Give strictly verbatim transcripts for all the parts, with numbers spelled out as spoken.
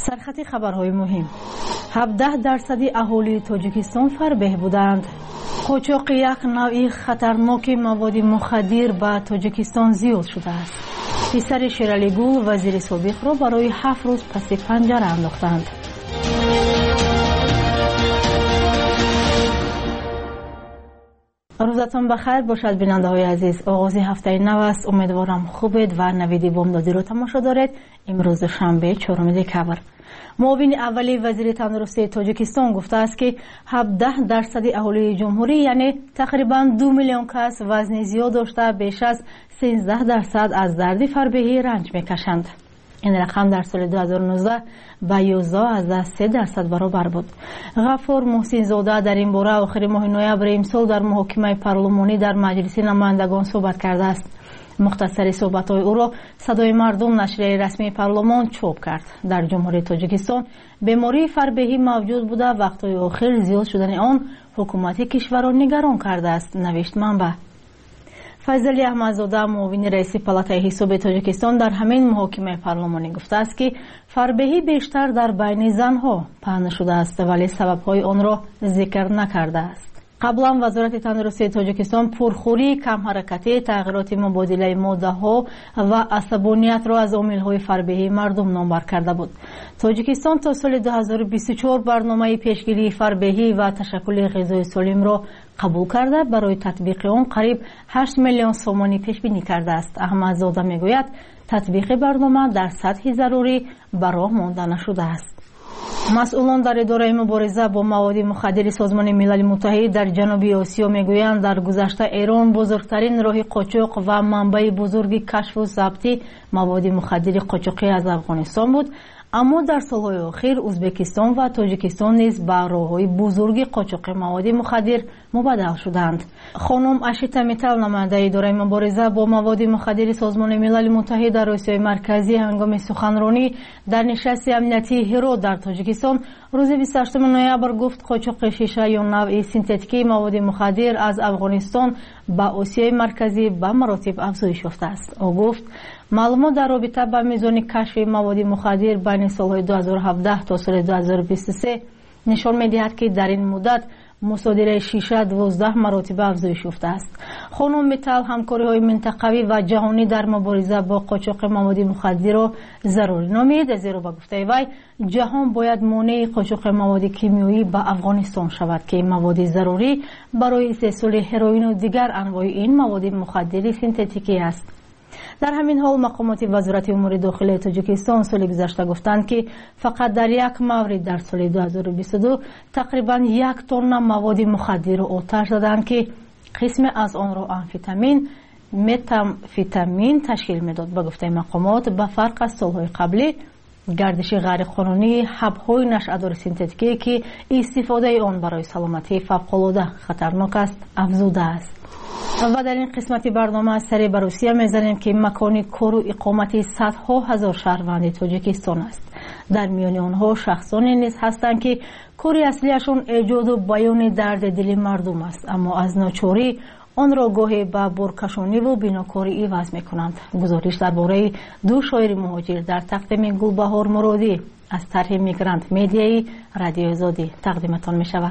سرخط خبرهای مهم: هفده درصدی اهالی تاجیکستان فربه بودند. قاچاق یک نوع خطرناک مواد مخدر به تاجیکستان زیاد شده است. پسر شیرالی گل وزیر سابق را برای هفت روز پس پنجره انداختند. روزتان بخیر باشد بیننده های عزیز. آغاز هفته نو است. امیدوارم خوبید و نوید بامدادی را تماشا دارید. امروز شنبه چهارم دکبر. معاون اولی وزیر تندرستی تاجیکستان گفته است که هفده درصد اهالی جمهوری یعنی تقریبا دو میلیون کس وزن زیاد داشته بیش از سیزده درصد از درد فربهی رنج میکشند. این رقم در سال دو هزار و نوزده به یازده از سه درصد برابر بود. غفور محسن زاده در این باره آخر ماه نوامبر امسال در محاکمه پارلمانی در مجلس نمایندگان صحبت کرده است. مختصر صحبت‌های او را صدای مردم نشریه رسمی پارلمان چاپ کرد. در جمهوری تاجیکستان بیماری فربهی موجود بوده، وقت‌های آخر زیاد شدن آن حکومت کشور را نگران کرده است، نوشت منبع. فضلی احمدزاده معاون رئیس پالاتای حساب تاجیکستان در همین محاکمه پارلمانی گفته است که فربهی بیشتر در بین زنها پهن شده است ولی سبب‌های آن را ذکر نکرده است. قبلا وزارت تندرستی تاجیکستان پرخوری، کم حرکتی، تغییرات مبادله ماده‌ها و عصبانیت را از عامل‌های فربهی مردم نامبر کرده بود. تاجیکستان تا سال دو هزار و بیست و چهار برنامه پیشگیری فربهی و تشکل غذای سالم را قبول کرده. برای تطبیق آن قریب هشت میلیون سومانی پیش بینی کرده است. احمدزاده میگوید تطبیق برنامه در سطح ضروری به راه مانده نشده است. مسئولان در اداره مبارزه با مواد مخدر سازمان ملل متحد در جنوب آسیا میگویند در گذشته ایران بزرگترین راه قاچاق و منبع بزرگ کشف و ضبط مواد مخدر قاچاقی از افغانستان بود، اما در سالهای اخیر ازبکستان و تاجیکستان نیز به راههای بزرگ قاچاق مواد مخدر مبدل شدند. خانم اشیتا میتل، نماینده اداره مبارزه با مواد مخدر سازمان ملل متحد در آسیای مرکزی، هنگام سخنرانی در نشست امنیتی هرات در تاجیکستان روز بیست و هشتم نوامبر گفت قاچاق شیشه یا نوع سینتتیکی مواد مخدر از افغانستان به آسیای مرکزی به مراتب افزایش یافته است. او گفت معلومات در رابطه با میزان کشف مواد مخدر بین سالهای دو هزار و هفده تا سال دو هزار و بیست و سه نشان می‌دهد که در این مدت مصادره شیشه دوازده مراتب افزایش یافته است. خانم میتل همکاری‌های منطقوی و جهانی در مبارزه با قاچاق مواد مخدر را ضروری نامید، زیرا به گفته وی جهان باید مانع قاچاق مواد کیمیایی به افغانستان شود که مواد ضروری برای استحصال هروئین و دیگر انواع این مواد مخدر سینتتیکی است. در همین حال مقامات وزارت امور داخلی تاجیکستان سال گذشته گفتند که فقط در یک مورد در سال دو هزار و بیست و دو تقریبا یک تن مواد مخدر را آتش زدند که قسم از آن را آمفتامین متامفتامین تشکیل میداد. به گفته مقامات به فرق از سالهای قبلی گردش غیر قانونی حب‌های نشأه‌دار سینتتیکی که استفاده آن برای سلامتی فوق‌العاده خطرناک است افزوده است. و در این قسمت برنامه سری به روسیه میزنیم که مکان کار و اقامت صدها هزار شهروند تاجیکستان است. در میان آنها شخصانی نیز هستند که کار اصلیشون ایجاد و بیان درد دل مردم است، اما از ناچاری آن را گاهی به برکشانی و بیناکاری عوض میکنند. گزارش درباره دو شاعر مهاجر در تقدیم گلبهار مرادی از طرح میگرانت میدیایی رادیو آزادی تقدیمتان میشود.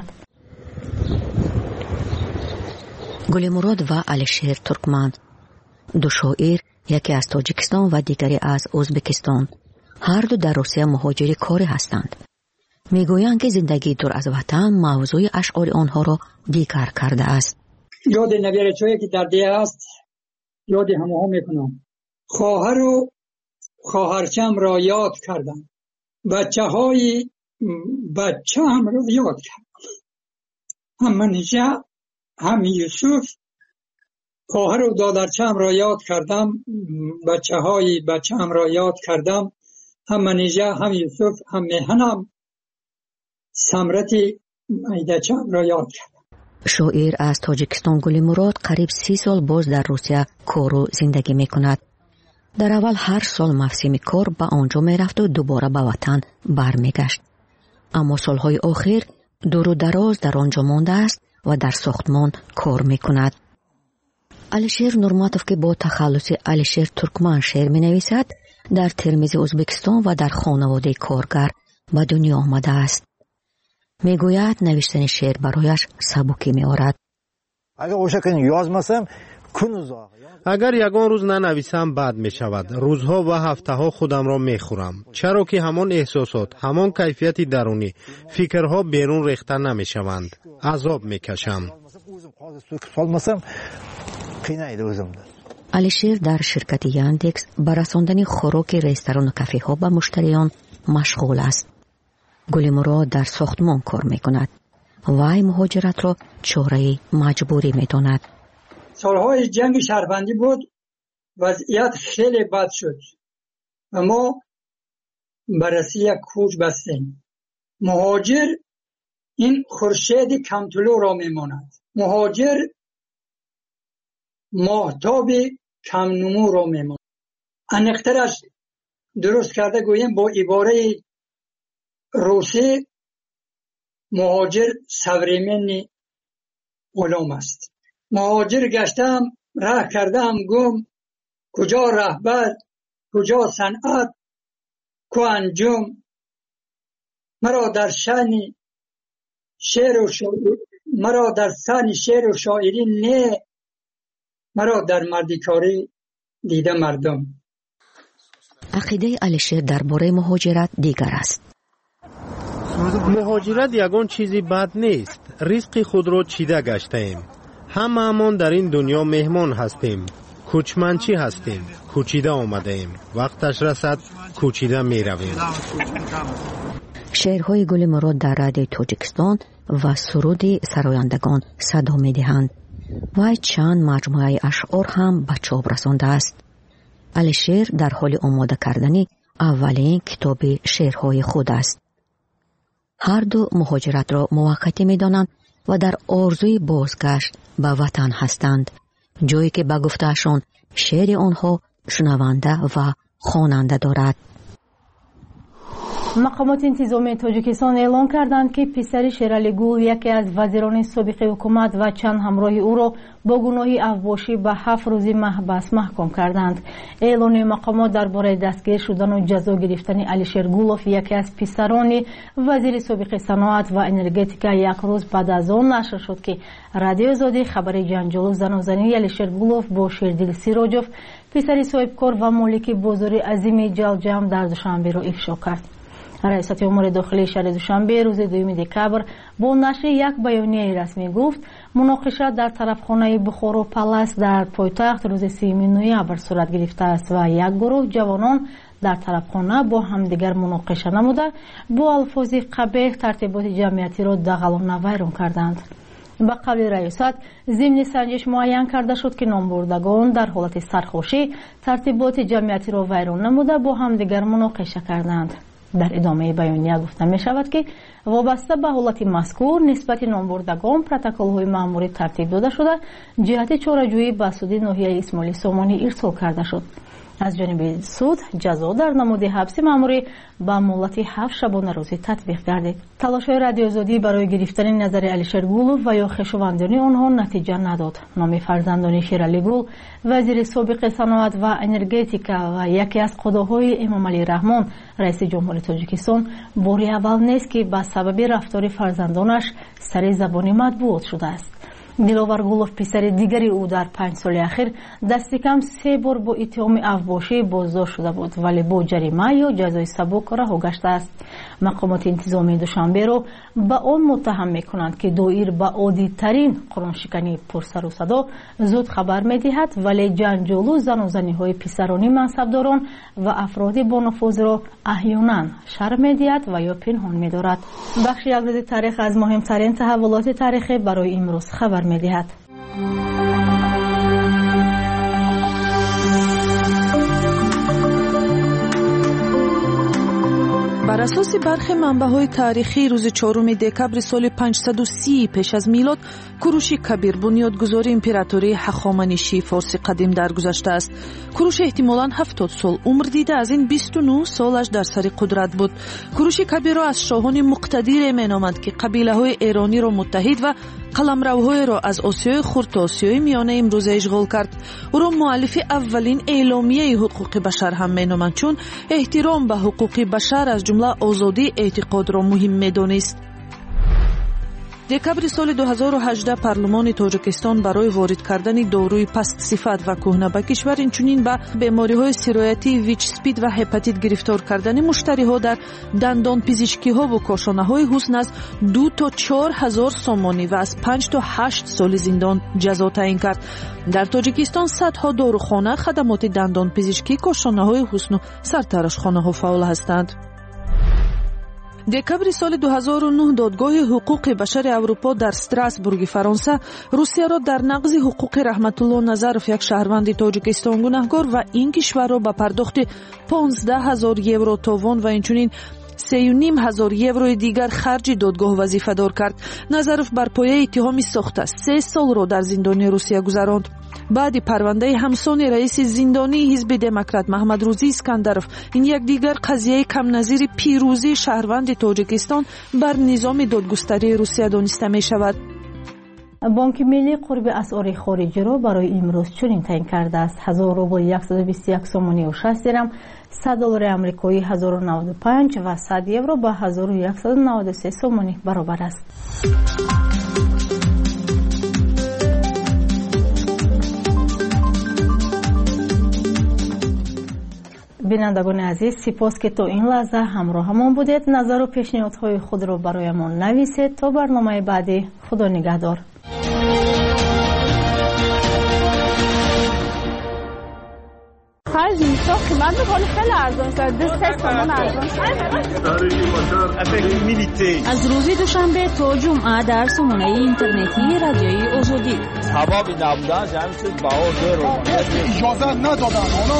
گل مراد و علیشیر ترکمن، دو شاعر، یکی از تاجیکستان و دیگری از ازبکستان، هر دو در روسیه مهاجر کاری هستند. میگویند که زندگی دور از وطن موضوع اشعار آنها را دیگر کرده است. یاد نویرچه‌ای که در دیه است یاد همه میکنم. خواهر و خواهرچم را یاد کردم، بچه های بچه هم را یاد کردم، هم منیجه هم یوسف. خواهر و دادرچم را یاد کردم، بچه های بچه هم را یاد کردم، هم منیجه هم یوسف هم میهنم، سمرت ایدچم را یاد کردم. شاعر از تاجیکستان گل مراد قریب سی سال باز در روسیه کار و زندگی می کند. در اول هر سال موسم کار به آنجا می رفت و دوباره به وطن برمی گشت. اما سالهای آخر دور و دراز در آنجا مانده است و در ساختمان کار می کند. علیشیر نورماتوف که با تخلص علیشیر ترکمن شعر می نویسد، در ترمیز ازبکستان و در خانواده کارگر به دنیا آمده است. میگوید نوشتن شعر برایش سبکی می‌آورد. اگر اوشا کنی یازماسم کنوزا اگر یگان روز ننویسم بد می شود. روزها و هفته ها خودم را می خورم. چرا که همان احساسات، همان کیفیت درونی، فکرها بیرون ریخته نمی شوند. عذاب می کشم. علیشیر در شرکت یاندکس به رساندن خوراک رستوران و کافه ها به مشتریان مشغول است. گل مراد در ساختمان کار می کند. وای مهاجرت را چاره مجبوری می داند. سالهای جنگ شهربندی بود، وضعیت خیلی بد شد و ما بررسی یک کوچ بستیم. مهاجر این خورشید کمطلوع را میماند. مهاجر ماهتاب کم نمو را میماند. انقدرش درست کرده گوییم با عباره روسی مهاجر سوریمن غلام است. مهاجر گشتم، راه کردم گم، کجا رهبر، کجا صنعت، کو انجم. مرا در شأن شعر و شاعری مرا در شأن شعر و شاعری نه، مرا در مردیکاری دیده مردم. عقیده علیشیر درباره مهاجرت دیگر است. مهاجرت یگان چیزی بد نیست. رزق خود را چیده گشتیم. همه امان در این دنیا مهمان هستیم. کوچمنچی هستیم. کوچیده آمده ایم. وقتش رسد کوچیده می رویم. شعرهای گل مراد در رادیو تاجیکستان و سرود سرایندگان صدا می دهند. وی چند مجموعه اشعار هم به چاپ رسانده است. علیشیر در حال آماده کردن اولین کتاب شعرهای خود است. هر دو مهاجرت را موقتی می دانند و در آرزوی بازگشت به وطن هستند، جایی که به گفتهشان شعر آنها شنونده و خواننده دارد. مقامات انتظامی تاجیکستان اعلام کردند که پسر شیرالی گل یکی از وزیران سابق حکومت و چند همراه او را با گناه افواشی به هفت روزی محبس محکوم کردند. اعلان مقامات درباره دستگیر شدن و جزا گرفتن علیشیر گولوف یکی از پسران وزیر سابق صنعت و انرژتیکا یک روز بعد از آن نشر شد که رادیو آزادی خبر جنجال و زناشویی علیشیر گولوف با شیردل سیروجوف پسر صاحبکار و مالک بازار عظیم جلجم در دوشنبه را افشا کرد. رئیس امور داخلی شهر دوشنبه روز دوم دکبر با نشر یک بیانیه رسمی گفت مناقشه در طرفخانه بخارا پالاس در پایتخت روز سوم نوامبر صورت گرفته است و یک گروه جوانان در طرفخانه با همدیگر مناقشه نموده با الفاظ قبیح ترتیبات جمعیتی را دغلانه ویران کردند. با قبل ریاست ضمن سنجش معین کرده شد که نامبردگان در حالت سرخوشی ترتیبات جمعیتی را ویران نموده با همدیگر مناقشه کردند. در ادامه بیانیه گفته می شود که وابسته به حالت مذکور نسبت نامبردگان پروتکل های مأموری ترتیب داده شده جهت چاره‌جویی به سود ناحیه اسماعیل سامانی ارسال کرده شد. از جانب سود جزا در نمود حبس مأموری به مهلت هفت شبانه روزی تطبیق گردید. تلاش‌های رادیو آزادی برای گرفتن نظر علیشیر گولوف و یا خویشاوندان آنها نتیجه نداد. نام فرزندان شیرالی گل وزیر سابق صنعت و انرژتیکا و یکی از قضاهای امام علی رحمان رئیس جمهوری تاجیکستان باری اول نیست که به سبب رفتار فرزندانش سر زبان مطبوعات شده است. دلاور گولوف پسر دیگری او در پنج سال اخیر دست کم سه بار با اتهام افواشی بازداشت شده بود ولی با جریمه یا جزای سبک رها گشته است. مقامات انتظامی دوشنبه را به آن متهم میکنند که دایر به عادی ترین قرآنشکنی پرسر و صدا زود خبر میدهد ولی جنجال و زن و زنی های پسرانی منصبداران و افراد با نفوذ را احیانا شرم میدهد و یا پنهان میدارد. بخش یک روز تاریخ از مهمترین تحولات تاریخی برای امروز خبر میدهد. بر اساس برخی منبع‌های تاریخی روز چهارم دکبر سال پانصد و سی پیش از میلاد کوروش کبیر بنیادگذار امپراتوری هخامنشی فارس قدیم درگذشته است. کوروش احتمالاً هفتاد سال عمر دیده از این بیست و نه سالش در سر قدرت بود. کوروش کبیر را از شاهان مقتدر مینامند که قبیله‌های ایرانی را متحد و қаламравҳоеро аз осиёи хурд то осиёи миёна имрӯза ишғол кард. ӯро муаллифи аввалин эъломияи ҳуқуқи башар ҳам меноманд, чун эҳтиром ба ҳуқуқи башар аз ҷумла озодии эътиқодро муҳим медонист. декабри соли ду ҳазору ҳаждаҳ парлумони Тоҷикистон барои ворид кардани доруи пастсифат ва кӯҳна ба кишвар, инчунин ба бемориҳои сироятии ВИЧ-СПИД ва ҳепатит гирифтор кардани муштариҳо дар дандонпизишкиҳову кошонаҳои ҳусн аз ду то чор ҳазор сомонӣ ва аз панҷ то ҳашт соли зиндон ҷазо таъин кард. дар Тоҷикистон садҳо дорухона, хадамоти дандонпизишкӣ, кошонаҳои ҳусну сартарашхонаҳо фаъол ҳастанд. декабри соли ду ҳазору нӯҳ додгоҳи ҳуқуқи башари Аврупо дар Страсбурги Фаронса Русияро дар нақзи ҳуқуқи Раҳматулло Назаров, як шаҳрванди Тоҷикистон, гунаҳгор ва ин кишварро ба пардохти понздаҳ ҳазор евро товон ва инчунин сею ним ҳазор еврои дигар харҷи додгоҳ вазифадор кард. Назаров бар пояи иттиҳоми сохта се солро дар зиндони Русия гузаронд. баъди парвандаи ҳамсони раиси зиндонии ҳизби демократ Маҳмадрӯзии Искандаров, ин як дигар қазияи камназири пирӯзии шаҳрванди Тоҷикистон бар низоми додгустарии Русия дониста мешавад. бонки миллӣ қурби асъори хориҷиро барои имрӯз чунин таъин кардааст: ҳазор рубл яксад у бисту як сомонию шаст дирам, сад доллари амрикоӣ ҳазору наводу панҷ ва сад евро ба ҳазору яксаду наводу се сомонӣ баробар аст. бинандагони азиз, сипос ки то ин лаҳза ҳамроҳамон будед. назару пешниҳодҳои худро бароямон нависед. То барномаи баъди, худо нигаҳдор. از روز دوشنبه تا جمعه در سامانه اینترنتی رادیوی آزادی. سبب نبودن همین چیز بهار رو اجازه ندادن اونا.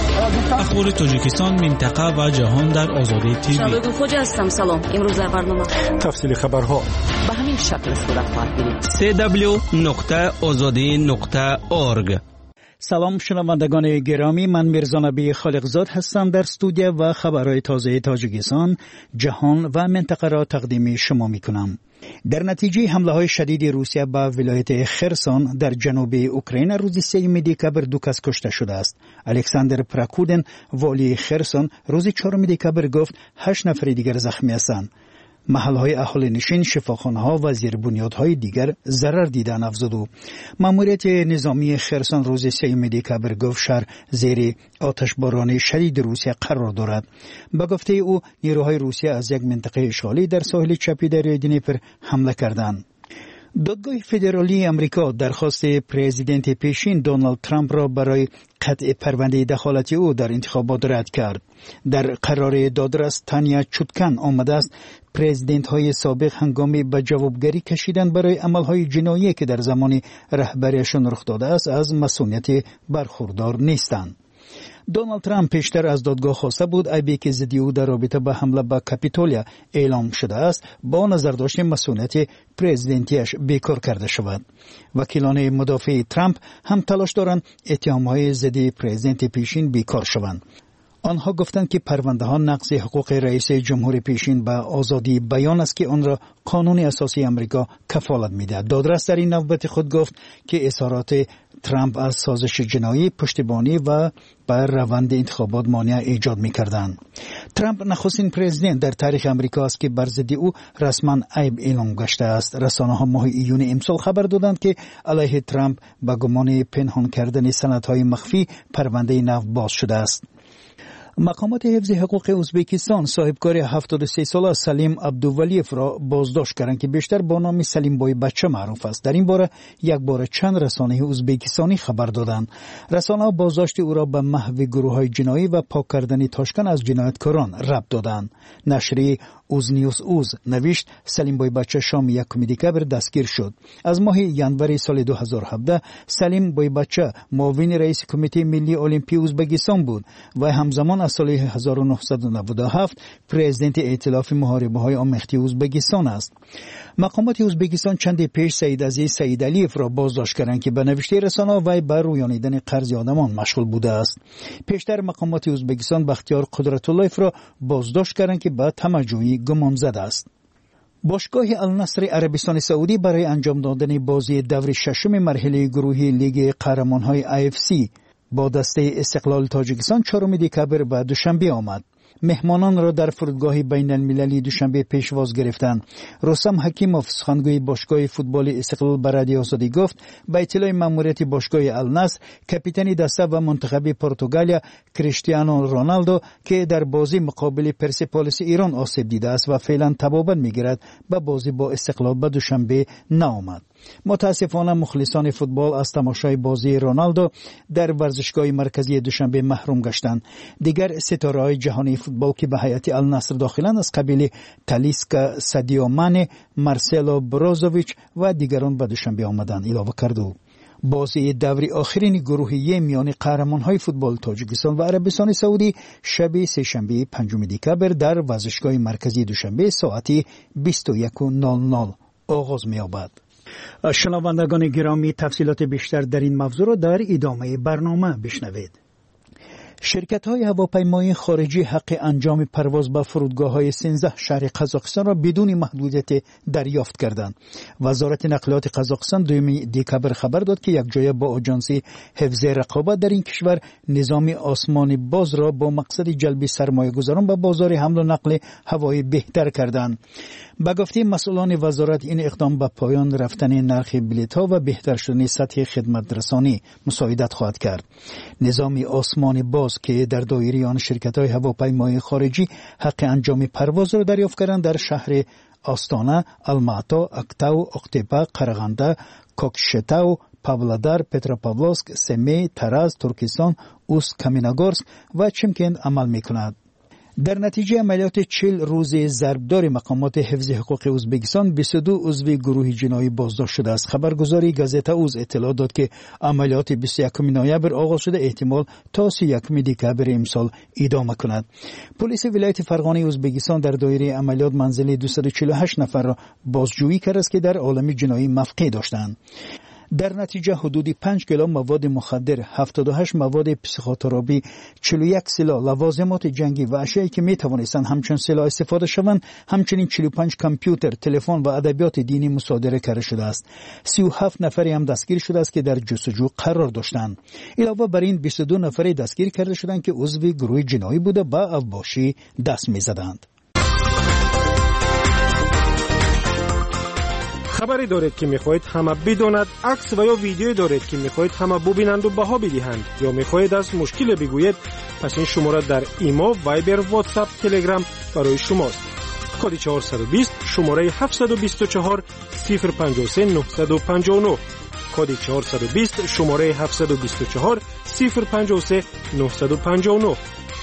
اخبار تاجیکستان، منطقه و جهان در آزادی تیوی. شبکه خوجا هستم. سلام. امروز در برنامه تفصیل خبرها به همین شکل صورت خواهد گرفت. سی دبلیو نقطه آزادی نقطه اورگ. سلام شنوندگان گرامی، من میرزا نبی خالقزاد هستم. در استودیو و خبرهای تازه تاجیکستان، جهان و منطقه را تقدیم شما میکنم. در نتیجه حمله های شدید روسیه به ولایت خرسون در جنوب اوکراین روز سوم دکبر دو کس کشته شده است. الکساندر پراکودن، والی خرسون، روز چهارم دکبر گفت هشت نفر دیگر زخمی هستند. محلهای اهالی نشین، شفاخانه‌ها و زیربنیادهای دیگر ضرر دیدن افزود. ماموریت نظامی خرسون روز سوم دکبر گفت شهر زیر آتشباران شدید روسیه قرار دارد. به گفته او نیروهای روسیه از یک منطقه اشغالی در ساحل چپی دریای دنیپر حمله کردند. دادگاه فدرالی امریکا درخواست پرزیدنت پیشین دونالد ترامپ را برای قطع پرونده دخالت او در انتخابات رد کرد. در قرار دادرس تانیا چوتکن آمده است پرزیدنت های سابق هنگامی به جوابگری کشیدن برای عملهای جنایی که در زمان رهبریشان رخ داده است از مسئولیت برخوردار نیستند. دونالد ترامپ پیشتر از دادگاه خواسته بود عیبی که ضد او در رابطه با حمله به کاپیتولیا اعلام شده است با نظر داشتن مسئولیت پرزیدنتیش بیکار کرده شود. وکیلان مدافع ترامپ هم تلاش دارند اتهام‌های ضد پرزیدنت پیشین بیکار شوند. آنها گفتند که پرونده ها نقض حقوق رئیس جمهور پیشین به آزادی بیان است که آن را قانون اساسی آمریکا کفالت می‌دهد. دادرس در این نوبت خود گفت که اظهارات ترامپ از سازش جنایی، پشتیبانی و بر روند انتخابات مانع ایجاد می‌کردند. ترامپ نخستین پرزیدنت در تاریخ آمریکا است که بر ضد او رسما عیب اعلام گشته است. رسانه‌ها ماه ایون امسال خبر دادند که علیه ترامپ به گمان پنهان کردن سندهای مخفی پرونده نو باز شده است. مقامات حفظ حقوق ازبکستان صاحبکار هفتاد و سه ساله سلیم عبدوولیف را بازداشت کردند که بیشتر با نام سلیم بای بچه معروف است. در این باره یک بار چند رسانه ازبکستانی خبر دادند. رسانه‌ها بازداشت او را به محو گروه‌های جنایی و پاک کردن تاشکن از جنایتکاران ربط دادند. نشریه اوزنیوس اوز نوشت سلیم بای بچه شام یکم دکبر دستگیر شد. از ماه ژانویه سال دو هزار و هفده سلیم بای بچه معاون رئیس کمیته ملی المپی ازبکستان بود و همزمان از سال هزار و نهصد و نود و هفت پرزیدنت ائتلاف محاربه‌های آمیخته ازبکستان است. مقامات ازبکستان چند پیش سید عزیز سید علیف را بازداشت کردند که به نوشته رسانه‌ها وی بر رویانیدن قرض آدمان مشغول بوده است. پیشتر مقامات ازبکستان بختیار قدرت‌اللهف را بازداشت کردند که به تمجوی گمان زده است. باشگاه النصر عربستان سعودی برای انجام دادن بازی دور ششم مرحله گروهی لیگ قهرمان‌های آی اف سی با دسته استقلال تاجیکستان چهارم دکبر به دوشنبه آمد. مهمانان را در فرودگاه بین المللی دوشنبه پیشواز گرفتند. رستم حکیموف سخنگوی باشگاه فوتبال استقلال به رادیو آزادی گفت به اطلاع ماموریت باشگاه النصر کاپیتان دسته و منتخب پرتغالیا کریستیانو رونالدو که در بازی مقابل پرسپولیس ایران آسیب دیده است و فعلا تبابت میگیرد به بازی با استقلال به دوشنبه نآمد. متاسفانه مخلصان فوتبال از تماشای بازی رونالدو در ورزشگاه مرکزی دوشنبه محروم گشتند. دیگر ستاره‌های جهانی فوتبال که به هیئت النصر داخلند از قبیل تالیسکا، سادیو مانه، مارسلو بروزوویچ و دیگران به دوشنبه آمدند. علاوه کرد بازی دوری آخرین گروهی میان قهرمان‌های فوتبال تاجیکستان و عربستان سعودی شب سه‌شنبه پنجم دکبر در ورزشگاه مرکزی دوشنبه ساعت بیست و یک و نود نود آغاز می‌یابد. شنوندگان گرامی، تفصیلات بیشتر در این موضوع را در ادامه برنامه بشنوید. شرکت‌های هواپیمایی خارجی حق انجام پرواز به فرودگاه‌های سیزده شهر قزاقستان را بدون محدودیت دریافت کردند. وزارت نقلیات قزاقستان دوم دکبر خبر داد که یک جای با آژانس حفظ رقابت در این کشور نظام آسمانی باز را با مقصد جلب سرمایه‌گذاران به بازار حمل و نقل هوایی بهتر کردند. به گفته مسئولان وزارت این اقدام به پایان رفتن نرخ بلیط‌ها و بهتر شدن سطح خدمت رسانی مساعدت خواهد کرد. نظام آسمانی باز که در دایره آن شرکت‌های هواپیمایی خارجی حق انجام پرواز را دریافت کردند در شهر آستانه، الماتا، اکتاو، اقتبه، قرغنده، کوکشتاو، پاولادار، پتروپاولسک، سمی، تراز، ترکستان، اوس، کامیناگورسک و چمکند عمل می‌کند. در نتیجه عملیات چهل روز ضربدار مقامات حفظ حقوق ازبکستان بیست و دو عضو گروه جنایی بازداشت شده است. خبرگزاری گازتا اوز اطلاع داد که عملیات بیست و یکم نوامبر آغاز شده، احتمال تا سی و یکم دکبر امسال ادامه کند. پلیس ولایت فرغانه ازبکستان در دایره عملیات منزل دویست و چهل و هشت نفر را بازجویی کرد است که در عالم جنایی مفقود داشتند. در نتیجه حدود پنج کیلو مواد مخدر، هفتاد و هشت مواد پسیخوتراپی، چهل و یک سلاح، لوازمات جنگی و اشیایی که می توانستند همچون سلاح استفاده شوند، همچنین چهل و پنج کامپیوتر، تلفن و ادبیات دینی مصادره کرده شده است. سی و هفت نفری هم دستگیر شده است که در جستجو قرار داشتند. علاوه بر این بیست و دو نفری دستگیر کرده شدند که عضو گروه جنایی بوده به اوباشی دست می زدند. خبری دارید که میخواهید همه بداند، عکس و یا ویدیویی دارید که میخواهید همه ببینند و بها بدهند، یا میخواهید از مشکل بگویید، پس این شماره در ایمو، وایبر، واتساپ، تلگرام برای شماست. کد چهارصد و بیست شماره هفتصد و بیست و چهار صفر پنجاه و سه نهصد و پنجاه و نه. کد چهارصد و بیست شماره هفتصد و بیست و چهار صفر پنجاه و سه نهصد و پنجاه و نه.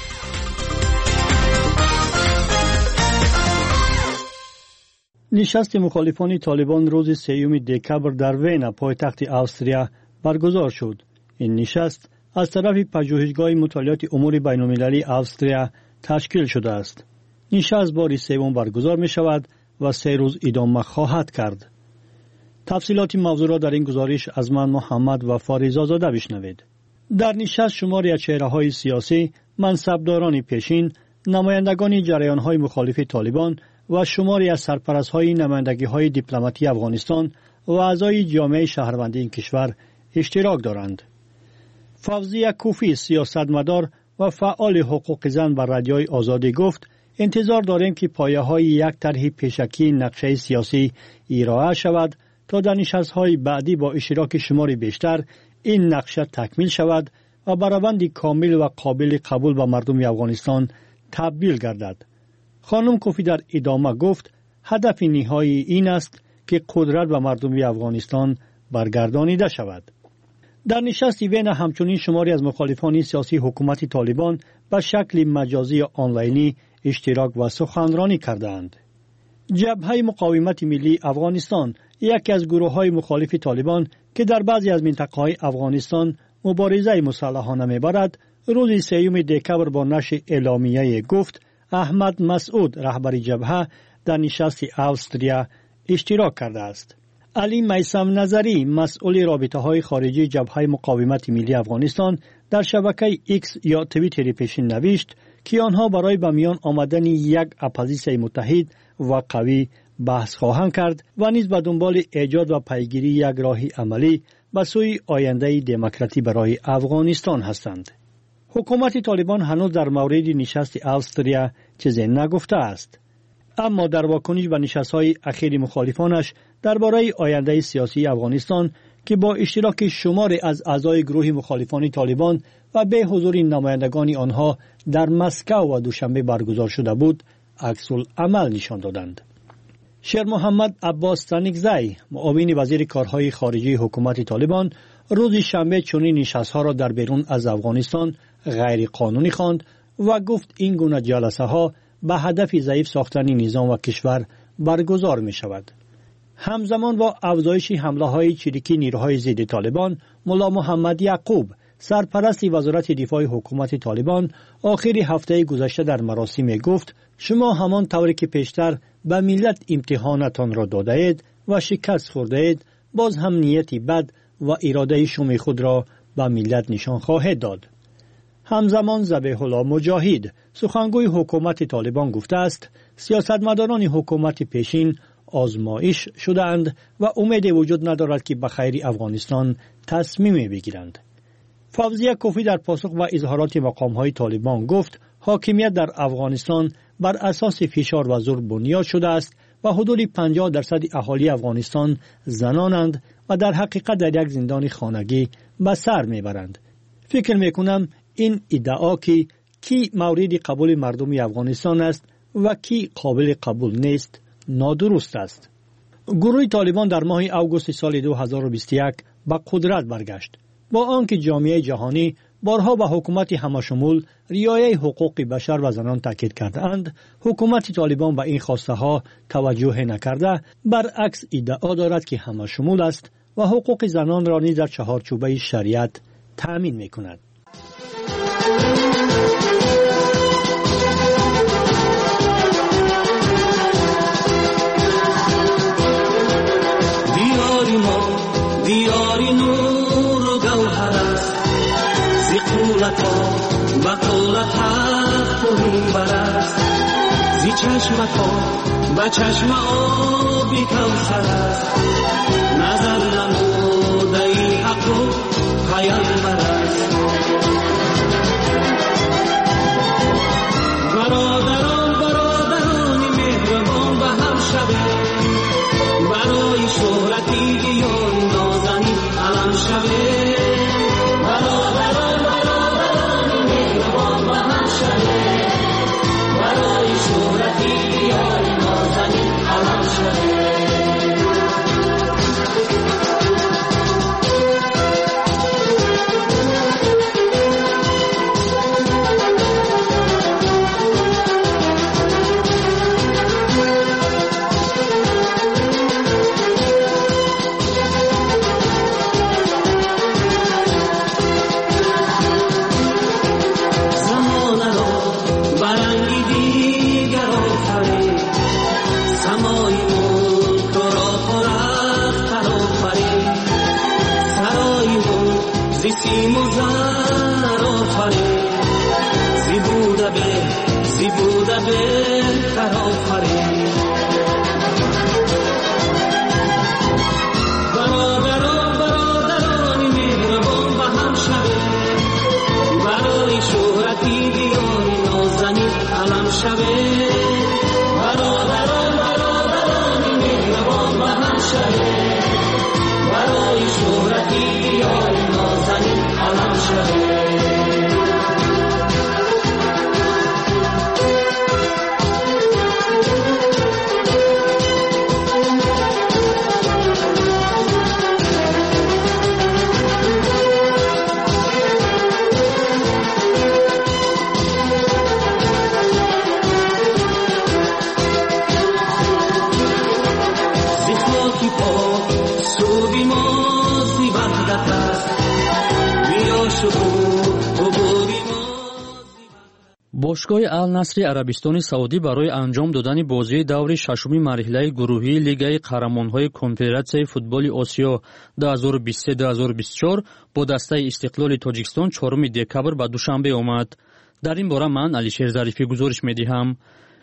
نشست مخالفان طالبان روز سیوم دکبر در وین پایتخت استریا برگزار شد. این نشست از طرف پژوهشگاه مطالعات امور بین‌المللی استریا تشکیل شده است. نشست بار سوم برگزار می شود و سه روز ادامه خواهد کرد. تفصیلات موضوع را در این گزارش از من محمد و فاریزاده بشنوید. در نشست شماری از چهره‌های سیاسی، منصبداران پیشین، نمایندگان جریان‌های مخالف طالبان و شماری از سرپرست‌های نمایندگی‌های دیپلماتی افغانستان و اعضای جامعه شهروندی این کشور اشتراک دارند. فوزیه کوفی، سیاستمدار و فعال حقوق زن بر رادیوی آزادی گفت انتظار داریم که پایه‌های یک طرح پیشکی نقشه سیاسی ارائه شود تا در نشست‌های بعدی با اشتراک شماری بیشتر این نقشه تکمیل شود و برآوردی کامل و قابل قبول به مردم افغانستان تبدیل گردد. خانم کوفی در ادامه گفت هدف نهایی این است که قدرت به مردم افغانستان برگردانیده شود. در نشست وین همچنین شماری از مخالفان سیاسی حکومت طالبان به شکل مجازی آنلاینی اشتراک و سخنرانی کردند. جبهه مقاومت ملی افغانستان، یکی از گروه‌های مخالف طالبان که در بعضی از منطقه‌های افغانستان مبارزه مسلحانه می‌برد، روز سیوم دکبر با نشر اعلامیه گفت احمد مسعود رهبر جبهه در نشست استریا اشتراک کرده است. علی میثم نظری مسئول رابطه‌های خارجی جبهه مقاومت ملی افغانستان در شبکه ایکس یا توییتر پیشین نوشت که آنها برای به میان آمدن یک اپوزیسیون متحد و قوی بحث خواهند کرد و نیز به دنبال ایجاد و پیگیری یک راه عملی به سوی آینده دموکراسی برای افغانستان هستند. حکومت طالبان هنوز در مورد نشست استرالیا چیزی نگفته است. اما در واکنش به نشست‌های اخیر مخالفانش درباره آینده سیاسی افغانستان که با اشتراک شماری از اعضای گروه مخالفان طالبان و به حضور نمایندگان آنها در مسکو و دوشنبه برگزار شده بود، عکس العمل نشان دادند. شیر محمد عباس تنگزی، معاون وزیر کارهای خارجی حکومت طالبان، روز شنبه چنین نشست‌ها را در بیرون از افغانستان غیر قانونی خواند و گفت این گونه جلسه ها به هدف ضعیف ساختن نظام و کشور برگزار می شود. همزمان با افزایش حمله های چریکی نیروهای ضد طالبان، ملا محمد یعقوب، سرپرست وزارت دفاع حکومت طالبان، آخر هفته گذشته در مراسم گفت شما همان طوری که پیشتر به ملت امتحانتان را داده اید و شکست خورده اید، باز هم نیتی بد و اراده شوم خود را به ملت نشان خواهد داد. همزمان ذبیح الله مجاهد، سخنگوی حکومت طالبان گفته است سیاستمداران حکومت پیشین آزمایش شدند و امید وجود ندارد که به خیر افغانستان تصمیم بگیرند. فوزیه کوفی در پاسخ به اظهارات مقام‌های طالبان گفت حاکمیت در افغانستان بر اساس فشار و زور بنیاد شده است و حدود پنجاه درصد اهالی افغانستان زنانند و در حقیقت در یک زندان خانگی به سر میبرند. فکر میکنم این ادعا که کی مورد قبول مردم افغانستان است و کی قابل قبول نیست نادرست است. گروه طالبان در ماه اوگوست سال دو هزار و بیست و یک به قدرت برگشت. با آنکه جامعه جهانی بارها به حکومت همشمول رعایت حقوق بشر و زنان تاکید کردند، حکومت طالبان به این خواسته ها توجه نکرده، برعکس ادعا دارد که همشمول است و حقوق زنان را نیز در چهارچوبه شریعت تأمین می‌کند. دیاری ما دیاری نور و گوهر است، زی قولتا بقولت حق و منبر است، زی چشمتا به چشم آبی کوثر است، نظر نموده ای حق و پیامبر است. برادران برادران مهربان به هم شوید، برای شهرتی بیان نازنین علم شوید. برادران برادران مهربان به هم شوید، برای شهرتی بیان نازنین علم شوید. برادران برادران مهربان به هم شوید، برای شهرتی بیان نازنین علم شوید. برادران برادران مهربان به هم شوید، برای شهرتی بیان نازنین علم شوید. бошгоҳи Ал-Насри Арабистони Саудӣ барои анҷом додани бозии даври шашуми марҳилаи гурӯҳии Лигаи қаҳрамонҳои Конфедератсияи футболи Осиё ду ҳазору бисту се - ду ҳазору бисту чор бо дастаи Истиқлоли Тоҷикистон чоруми декабр ба Душанбе омад. дар ин бора ман Алишер Зарифӣ гузориш медиҳам.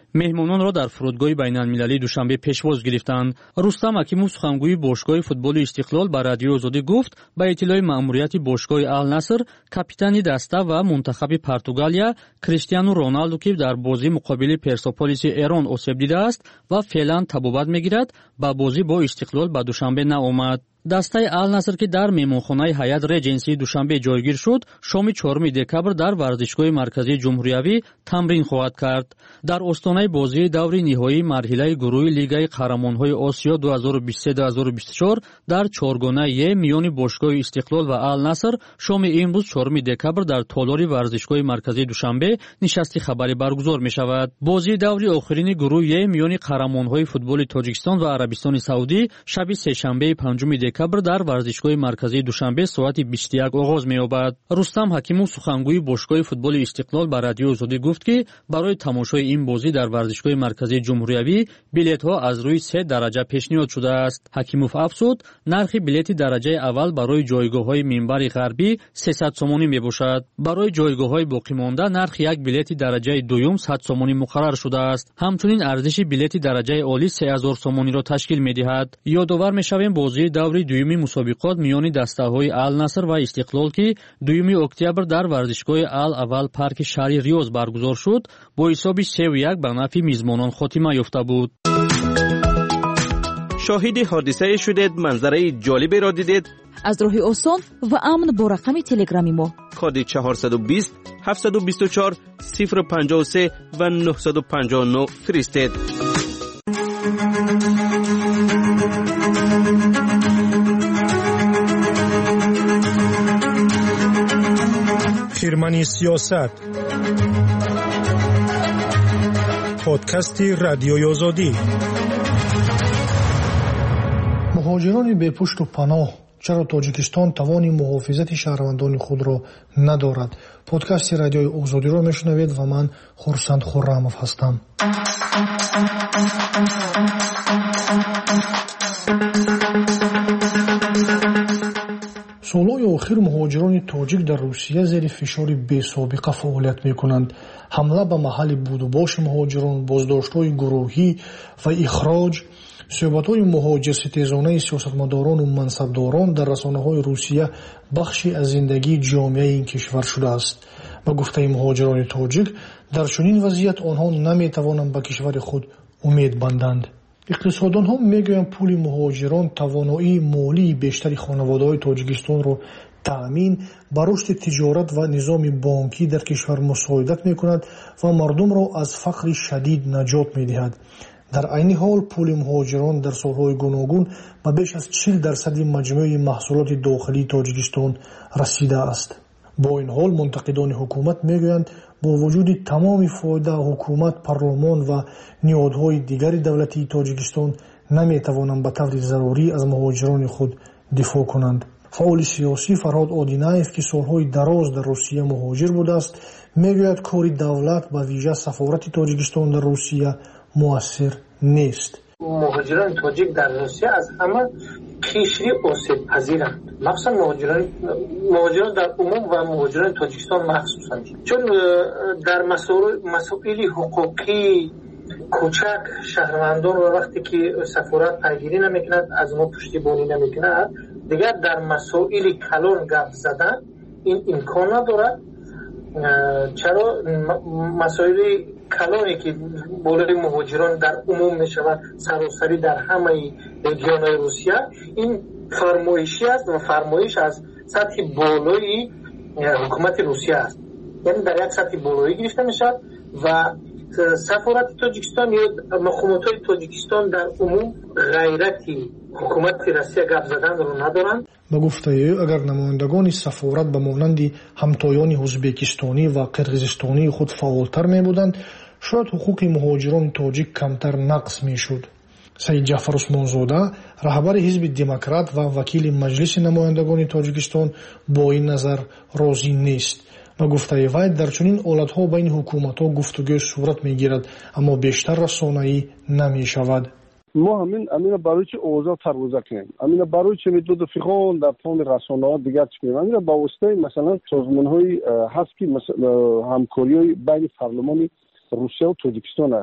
меҳмононро дар фурудгоҳи байналмилалии душанбе пешвоз гирифтанд. Рустам Акимов сухангӯи бошгоҳи футболи Истиқлол ба Радиои Озодӣ гуфт ба иттилои маъмурияти бошгоҳи Ал-Наср капитани даста ва мунтахаби Португалия Криштиану Роналду ки дар бозии муқобили Персеполиси Эрон осеб дидааст ва феълан табобат мегирад, ба бозӣ бо Истиқлол ба Душанбе наомад. дастаи Ал-Наср ки дар меҳмонхонаи ҳаят Реҷенсии Душанбе ҷойгир шуд, шоми чорум декабр дар варзишгоҳи марказии ҷумҳуриявӣ тамрин хоҳад кард. дар остонаи бозии даври ниҳоии марҳилаи гурӯҳи Лигаи Қаҳрамонҳои Осиё ду ҳазору бисту се - ду ҳазору бисту чор дар чоргонаи Е миёни бошгоҳи Истиқлол ва Ал-Наср шоми имрӯз чорум декабр дар толори варзишгоҳи марказии Душанбе нишасти хабарӣ баргузор мешавад. бозии даври охирини гурӯҳи Е миёни қаҳрамонҳои футболи Тоҷикистон ва Арабистони Саудӣ шаби сешанбеи панҷуми декабр дар варзишгоҳи марказии Душанбе соати бисту як оғоз меёбад. Рустам Ҳакимов сухангӯи бошгоҳи футболи Истиқлол ба Радиои Озодӣ гуфт ки барои тамошои ин бозӣ дар варзишгоҳи марказии ҷумҳуриявӣ билетҳо аз рӯи се дараҷа пешниҳод шудааст. Ҳакимов афзуд, нархи билети дараҷаи аввал барои ҷойгоҳҳои минбари ғарбӣ сесад сомонӣ мебошад. барои ҷойгоҳҳои боқимонда нархи як билети дараҷаи дуюм сад сомонӣ муқаррар шудааст. ҳамчунин арзиши билети дараҷаи олӣ се ҳазор сомониро ташкил медиҳад. ёдовар мешавем бозии даври дуюми мусобиқот миёни дастаҳои Ал-Наср ва Истиқлол ки дуюми октябр дар варзишгоҳи Ал-Аввал парки шаҳри Риёз баргузор шуд, бо ҳисоби севу як ба нафъи мизмонон хотима ёфта буд. шоҳиди ҳодисае шудед, манзараи ҷолиберо дидед? аз роҳи осон ва амн бо рақами телеграми мо коди чаҳорсаду бист ҳафтсаду бисту чор сифр панҷоҳу се ва нуҳсаду панҷоҳу нӯ фиристед. хирмани сиёсат подкасти Радиои Озодӣ. муҳоҷирони бепушту паноҳ, чаро Тоҷикистон тавони муҳофизати шаҳрвандони худро надорад? подкасти Радиои Озодиро мешунавед ва ман Хурсанд Хуррамов ҳастам. солҳои охир муҳоҷирони тоҷик дар Русия зери фишори бесобиқа фаъолият мекунанд. ҳамла ба маҳалли будубоши муҳоҷирон, боздоштҳои гурӯҳӣ ва ихроҷ, суҳбатҳои муҳоҷирситезонаи сиёсатмадорону мансабдорон дар расонаҳои Русия бахши аз зиндагии ҷомеаи ин кишвар шудааст. ба гуфтаи муҳоҷирони тоҷик, дар чунин вазъият онҳо наметавонанд ба кишвари худ умед банданд. иқтисоддонҳо мегӯянд пули муҳоҷирон тавоноии молии бештари хонаводаҳои Тоҷикистонро таъмин, ба рушди тиҷорат ва низоми бонкӣ дар кишвар мусоидат мекунад ва мардумро аз фақри шадид наҷот медиҳад. дар айни ҳол пули муҳоҷирон дар солҳои гуногун ба беш аз чил дарсади маҷмӯи маҳсулоти дохилии Тоҷикистон расидааст. бо ин ҳол мунтақидони ҳукумат мегӯянд, бо вуҷуди тамоми фоида ҳукумат, парлумон ва ниҳодҳои дигари давлатии Тоҷикистон наметавонанд ба таври зарурӣ аз муҳоҷирони худ дифоъ кунанд. фаъоли сиёсӣ Фарҳод Одинаев, ки солҳои дароз дар Русия муҳоҷир будааст, мегӯяд кори давлат, ба вижа сафорати Тоҷикистон дар Русия муассир нест. муҳоҷирони тоҷик дар Русия аз ҳама қишри осебпазиранд, махсусан муҳоҷирон дар умум ва муҳоҷирони Тоҷикистон махсусан, чун дар масоили ҳуқуқӣ кӯчак шаҳрвандонро вақте ки сафорат пайгирӣ намекунад, аз мо пуштибонӣ намекунад, дигар дар масоили калон гап задан ин имкон надорад. чаро масоили калоне ки болои муҳоҷирон дар умум мешавад саросарӣ дар ҳамаи регионҳои Русия, ин фармоишӣ аст ва фармоиш аз сатҳи болои ҳукумати Русия аст, яъне дар як сатҳи болоӣ гирифта мешавад ва сафорати Тоҷикистон ё мақомотҳои Тоҷикистон дар умум ғайрати ҳукумати Россия гап заданро надоранд. ба гуфтаи ӯ, агар намояндагони сафорат ба монанди ҳамтоёни ӯзбекистонӣ ва қирғизистонии худ фаъолтар мебуданд, шояд ҳуқуқи муҳоҷирони тоҷик камтар нақс мешуд. Саид Ҷаъфар Усмонзода, раҳбари ҳизби демократ ва вакили маҷлиси намояндагони Тоҷикистон, бо ин назар розӣ нест. ба гуфтаи вай, дар чунин ҳолатҳо байни ҳукуматҳо гуфтугӯ сурат мегирад, аммо бештар расонаӣ намешавад. мо ҳамин амина барои чи овоза тарвуза кунем, амина барои чи методу фихон дар тони расонаҳо дигар чи кунем, амина ба воситаи масалан созмонҳои ҳаст ки ҳамкориҳои байни парлумони Русия ва Тоҷикистон аст.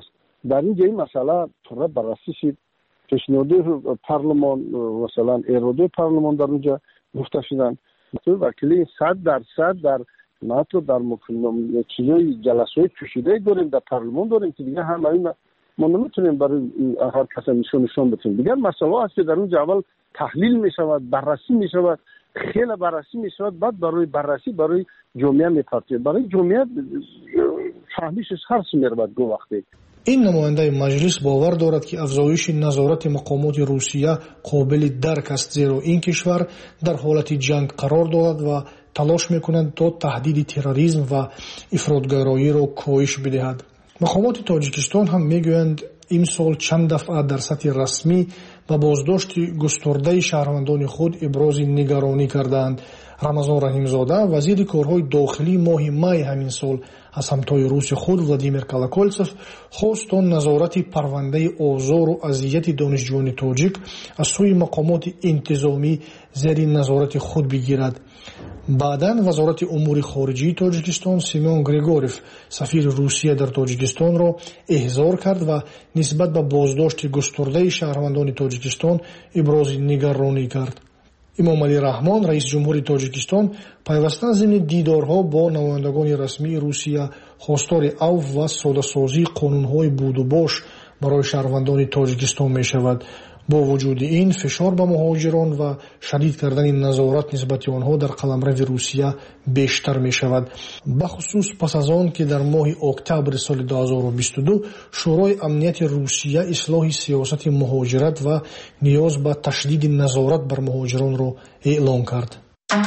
در اینجا این مسئله طور بررسی شد. پیشنهاد پارلمان مثلا اراده پارلمان در اونجا گفته شدن وکیلی صد درصد در ناتو در چیزای جلسات کشیده داریم در پارلمان داریم که دیگه هم این ما نمیتونیم برای هر کس نشون نشون بدیم. دیگه مسئله است که در اونجا اول تحلیل میشود، بررسی میشود، خیلی بررسی میشود، بعد برای بررسی برای جامعه میپرسید، برای جامعه فهمیشش هر چی میرود گو وقتی. این نماینده مجلس باور دارد که افزایش نظارت مقامات روسیه قابل درک است، زیرا این کشور در حالت جنگ قرار دارد و تلاش میکنند تا تهدید تروریسم و افراطگرایی را کاهش بدهد. مقامات تاجیکستان هم میگویند این سال چند دفعه در سطح رسمی و بازداشت گسترده شهروندان خود ابراز نگرانی کردند. رمضان رحیمزاده وزیر کارهای داخلی ماه می همین سال از همتای روس خود ولادیمیر کالاکولتسف خواست تا نظارت پرونده آزار و اذیت دانشجویان تاجیک از سوی مقامات انتظامی زیر نظارت خود بگیرد. بعداً وزارت امور خارجه تاجیکستان سیمون گریگوریف سفیر روسیه در تاجیکستان را احضار کرد و نسبت به بازداشت گسترده شهروندان تاجیکستان ابراز نگرانی کرد. امام علی رحمان رئیس جمهور تاجیکستان پیوسته ضمن دیدارها با نمایندگان رسمی روسیه خواستار عفو و ساده‌سازی قانون‌های بود و باش برای شهروندان تاجیکستان می‌شود. با وجود این فشار به مهاجران و شدید کردن نظارت نسبت آنها در قلمرو روسیه بیشتر می شود. بخصوص پس از آن که در ماه اکتبر سال دو هزار و بیست و دو شورای امنیت روسیه اصلاح سیاست مهاجرت و نیاز به تشدید نظارت بر مهاجران را اعلام کرد.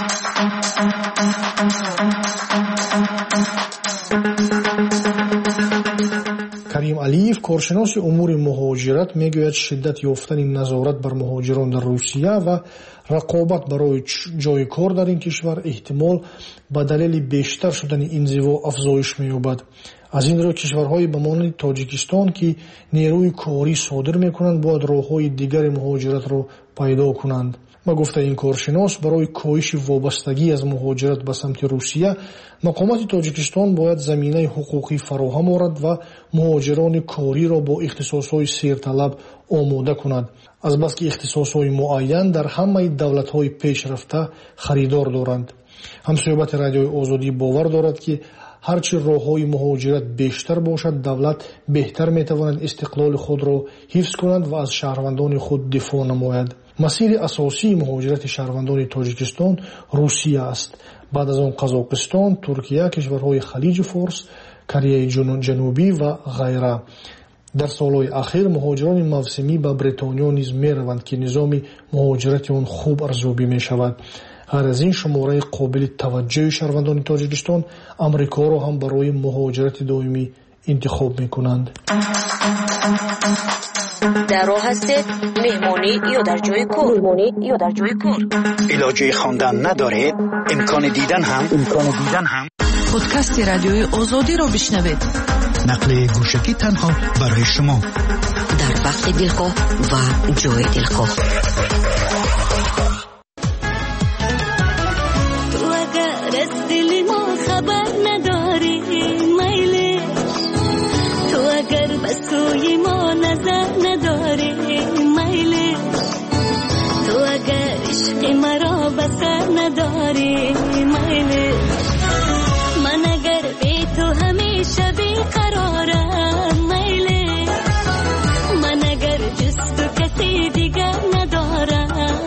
کریم علیف کارشناس امور مهاجرت میگوید شدت یافتن نظارت بر مهاجران در روسیه و رقابت برای جای کار در این کشور احتمال به دلیل بیشتر شدن انزوا افزایش می‌یابد. از این رو کشورهای به مانند تاجیکستان که نیروی کاری صادر میکنند باید راههای دیگر مهاجرت را پیدا کنند. با گفته این کارشناس برای کاهش وابستگی از مهاجرت به سمت روسیه مقامات تاجیکستان باید زمینه حقوقی فراهم آورد و مهاجران کاری را با اختصاصهای سیرطلب آماده کند، از بس که اختصاصهای معین در همه دولت‌های پیشرفته خریدار دارند. همصحبت رادیوی آزادی باور دارد که هرچی راه‌های مهاجرت بیشتر باشد دولت بهتر میتواند استقلال خود را حفظ کند و از شهروندان خود دفاع نماید. مسیر اساسی مهاجرت شهروندان تاجیکستان روسیه است. بعد از آن قزاقستان، ترکیه، کشورهای خلیج فارس، کره جنوبی و غیره. در سالهای اخیر مهاجران موسمی به بریتانیا نیز میروند که نظام مهاجرت آن خوب ارزیابی می شود. غیر از این شماره قابل توجه شهروندان تاجیکستان امریکا را هم برای مهاجرت دائمی انتخاب می کنند. در راه هستید مهمانی یا در جای کار مهمانی یا در جای کار علاجه خواندن ندارید امکان دیدن هم امکان دیدن هم پادکست رادیوی آزادی را بشنوید. نقل گوشکی تنها برای شما در وقت دلخواه و جای دلخواه. تو اگر از دل ما خبر نداری میلی، تو اگر به سوی ما نظر نداری میلی، تو اگر عشق مرا بسر نداری میلی، من اگر بی تو همیشه بیقرارم میلی، من اگر جز تو کسی دیگر ندارم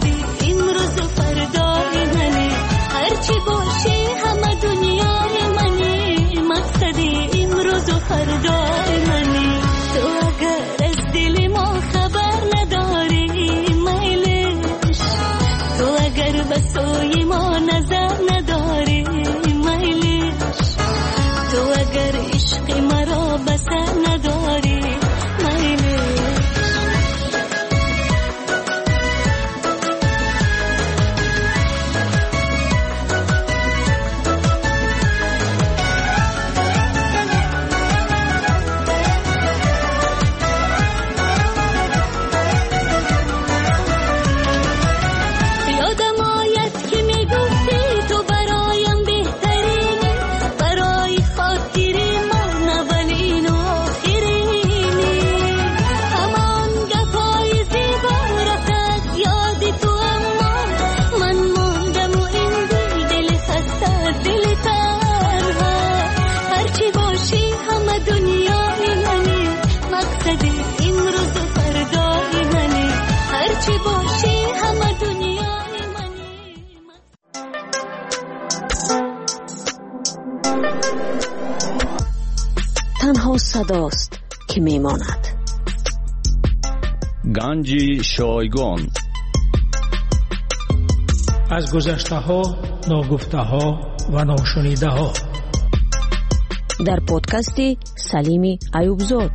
مقصدی امروز و فردای منی، هرچی باشی همه دنیای منی، مقصدی امروز و فردای منی. تو اگر از دل ما خبر نداری میلش، تو اگر به سوی ما نظر نداری میلش، تو اگر عشق مرا بسر نداری میلش. تنها صداست که میماند. گنج شایگان. از گذشته ها، ناگفته ها و ناشنیده ها در پادکستی سلیمی ایوبزاد.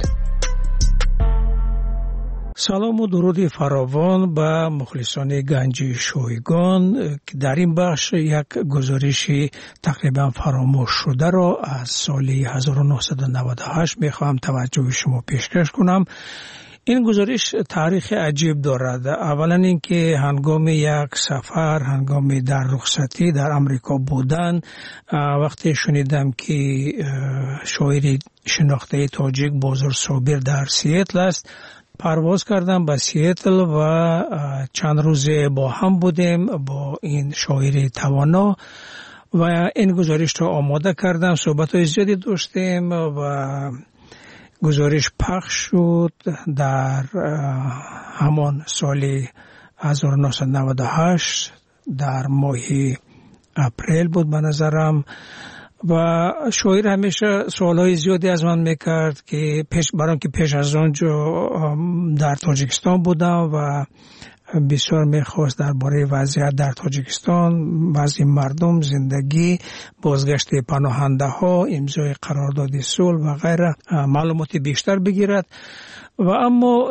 سلام و درود فراوان به مخلصان گنج شایگان که در این بخش یک گزارش تقریبا فراموش شده را از سال هزار و نهصد و نود و هشت میخواهم توجه شما پیشکش کنم. این گزارش تاریخ عجیب دارد. اولا اینکه هنگام یک سفر، هنگام در رخصتی در امریکا بودن، وقتی شنیدم که شاعر شناخته تاجیک بازار صابر در سیاتل است، پرواز کردم به سیاتل و چند روزه با هم بودیم با این شاعر توانا و این گزارش را آماده کردم. صحبت‌های زیادی داشتیم و گزارش پخش شد در همان سال هزار و نهصد و نود و هشت در ماه اپریل بود به نظرم. و شاعر همیشه سوالای زیادی از من میکرد که پیش برام که پیش از آنجا در تاجیکستان بودم و بسیار میخواست درباره وضعیت در تاجیکستان، وضع مردم، زندگی، بازگشت پناهنده ها، امضای قرارداد صلح و غیره معلومات بیشتر بگیرد. و اما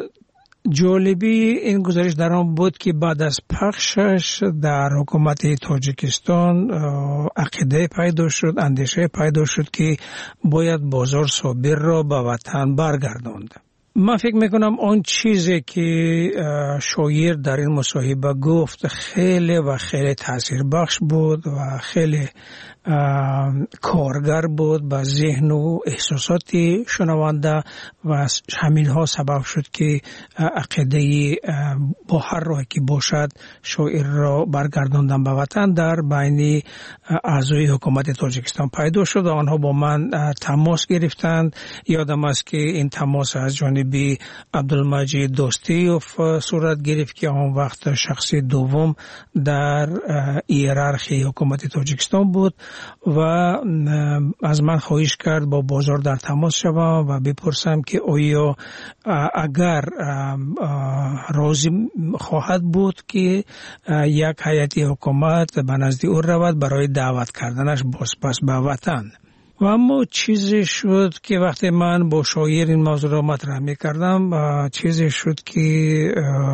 جالبی این گزارش در آن بود که بعد از پخشش در حکومت تاجیکستان عقیده پیدا شد، اندیشه پیدا شد که باید بازار صابر را به وطن برگرداند. من فکر میکنم آن چیزی که شاعر در این مصاحبه گفت خیلی و خیلی تاثیر بخش بود و خیلی کارگر بود به ذهن و احساسات شنونده و همین ها سبب شد که عقیده با هر راه که باشد شاعر را برگرداندن به وطن در بین اعضای حکومت تاجیکستان پیدا شد و آنها با من تماس گرفتند. یادم است که این تماس از جانب عبدالمجید دوستیوف صورت گرفت که آن وقت شخص دوم در هیرارخی حکومت تاجیکستان بود و از من خواهش کرد با بازار در تماس شوم و بپرسم که آیا اگر راضی خواهد بود که یک هیئت حکومت به نزد او رود برای دعوت کردنش بازپس به وطن. و اما چیزی شد که وقتی من با شاعر این موضوع را مطرح می‌کردم، چیزی شد که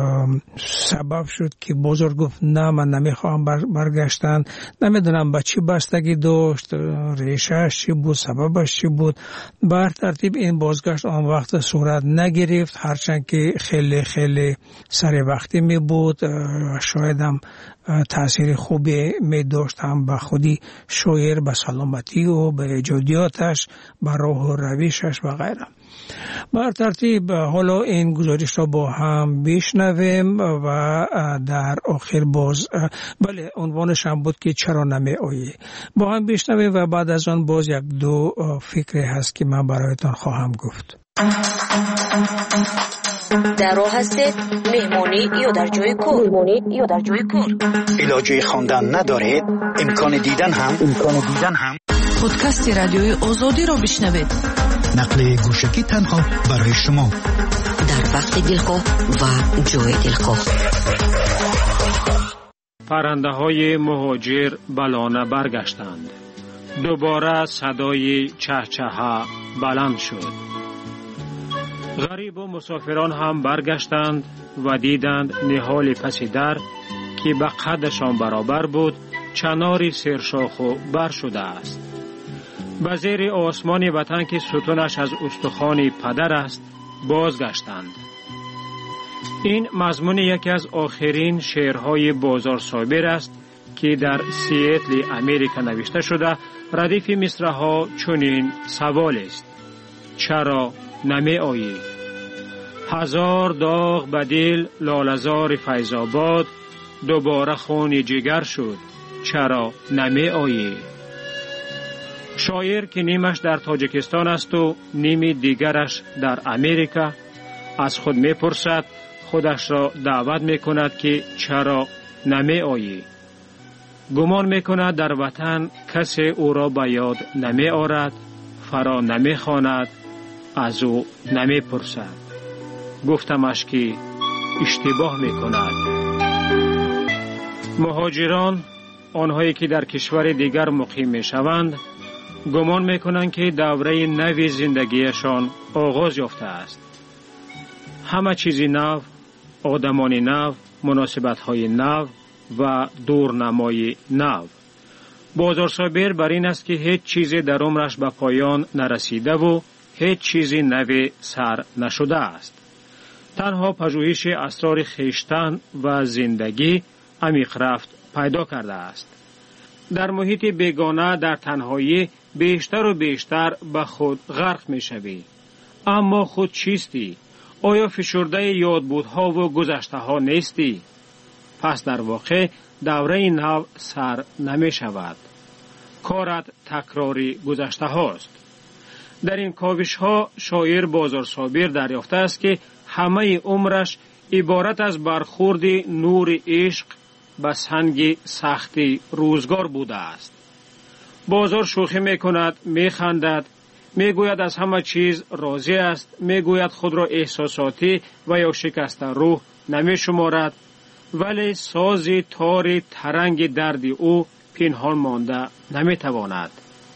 سبب شد که بزرگ گفت نه من نمیخوام برگشتن. نمیدونم با چی بستگی داشت، ریشهش چی بود، سببش چی بود. بر ترتیب این بازگشت آن وقت صورت نگرفت، هرچند که خیلی خیلی سر وقتی می بود. شاید هم تأثیر خوبی می داشت هم به خودی شاعر، به سلامتی و به ایجادیاتش، به راه و رویشش و غیره. بر ترتیب حالا این گزارش را با هم بشنویم و در آخر باز بله عنوانش هم بود که چرا نمی آیی. با هم بشنویم و بعد از آن باز یک دو فکری هست که من برایتان خواهم گفت. در راه هستید مهمانی یا در جای کار مهمانی یا در جای کار علاجه خواندن ندارید امکان دیدن هم امکان دیدن هم پادکست رادیوی آزادی را بشنوید. نقل گوشکی تنها برای شما در وقت دلخواه و جای دلخواه. پرنده های مهاجر بلانه برگشتند. دوباره صدای چهچه بلند شد. غریب و مسافران هم برگشتند و دیدند نهال پس در که به قدشان برابر بود چناری سرشاخ و بر شده است. به زیر آسمان وطن که ستونش از استخوان پدر است بازگشتند. این مضمون یکی از آخرین شعرهای بازار صابر است که در سیاتل امریکا نوشته شده. ردیف مصرعها چنین سوال است: چرا نمی آیی؟ هزار داغ به دل لاله‌زار فیض‌آباد، دوباره خون جگر شد چرا نمی آیی؟ شاعر که نیمش در تاجیکستان است و نیمی دیگرش در امریکا از خود می پرسد، خودش را دعوت می کند که چرا نمی آیی؟ گمان می کند در وطن کسی او را به یاد نمی آرد، فرا نمی خواند، از او نمی پرسد. گفتمش که اشتباه می کند. مهاجران، آنهایی که در کشور دیگر مقیم می شوند، گمان می کنند که دوره نوی زندگیشان آغاز یافته است. همه چیزی نو، آدمان نو، مناسبت های نو و دورنمای نو. بازار صابر بر این است که هیچ چیزی در عمرش به پایان نرسیده و هیچ چیزی نوی سر نشده است. تنها پژوهش اسرار خویشتن و زندگی عمیق رفت پیدا کرده است. در محیط بیگانه در تنهایی بیشتر و بیشتر به خود غرق می شوی. اما خود چیستی؟ آیا فشرده یادبودها و گذشته ها نیستی؟ پس در واقع دوره نو سر نمی شود. کارت تکراری گذشته هاست. در این کاوش ها شاعر بازار صابر دریافته است که همه عمرش عبارت از برخورد نور عشق به سنگ سختی روزگار بوده است. بازار شوخی می کند، می خندد، می گوید از همه چیز راضی است، می گوید خود را احساساتی و یا شکسته روح نمی شمارد، ولی ساز تار ترنگ درد او پنهان مانده نمی تواند.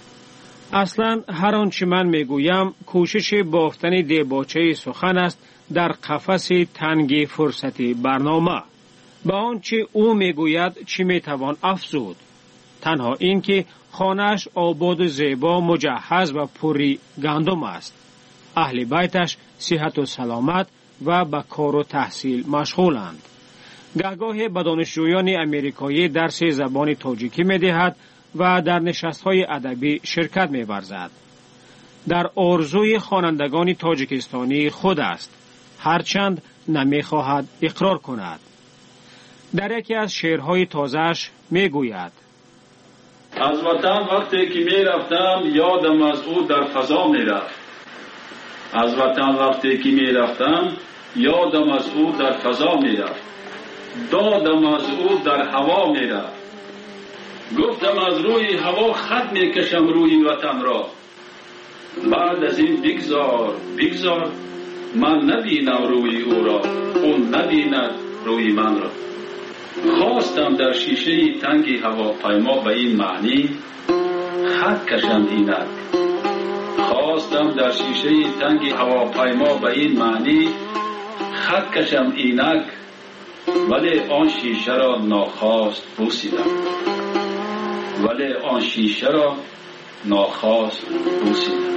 اصلا هر آنچه من می گویم کوشش بافتن دیباچه سخن است در قفس تنگ فرصتی برنامه. با آنچه او می گوید چی می توان افزود؟ تنها این که خانه‌اش آباد و زیبا، مجهز و پری گندم است. اهل بیتش صحت و سلامت و به کار و تحصیل مشغولند. گهگاه به دانشجویان امریکایی درس زبان تاجیکی می دهد و در نشست‌های ادبی شرکت می ورزد. در آرزوی خوانندگان تاجیکستانی خود است، هرچند نمی خواهد اقرار کند. در یکی از شعرهای تازه‌اش می گوید: از وطن وقتی که می رفتم یادم از او در فضا می رفت. از وطن وقتی که می رفتم یادم از او در فضا می رفت. دادم از او در هوا می رفت. گفتم از روی هوا خط می کشم روی وطن را. بعد از این بگذار بگذار من نبینم روی او را، اون نبیند روی من را. خواستم در شیشه تنگی هواپیما به این معنی خط کشم اینک. خواستم در شیشه تنگی هواپیما به این معنی خط کشم اینک، ولی آن شیشه را ناخواست بوسیدم. ولی آن شیشه را ناخواست بوسیدم.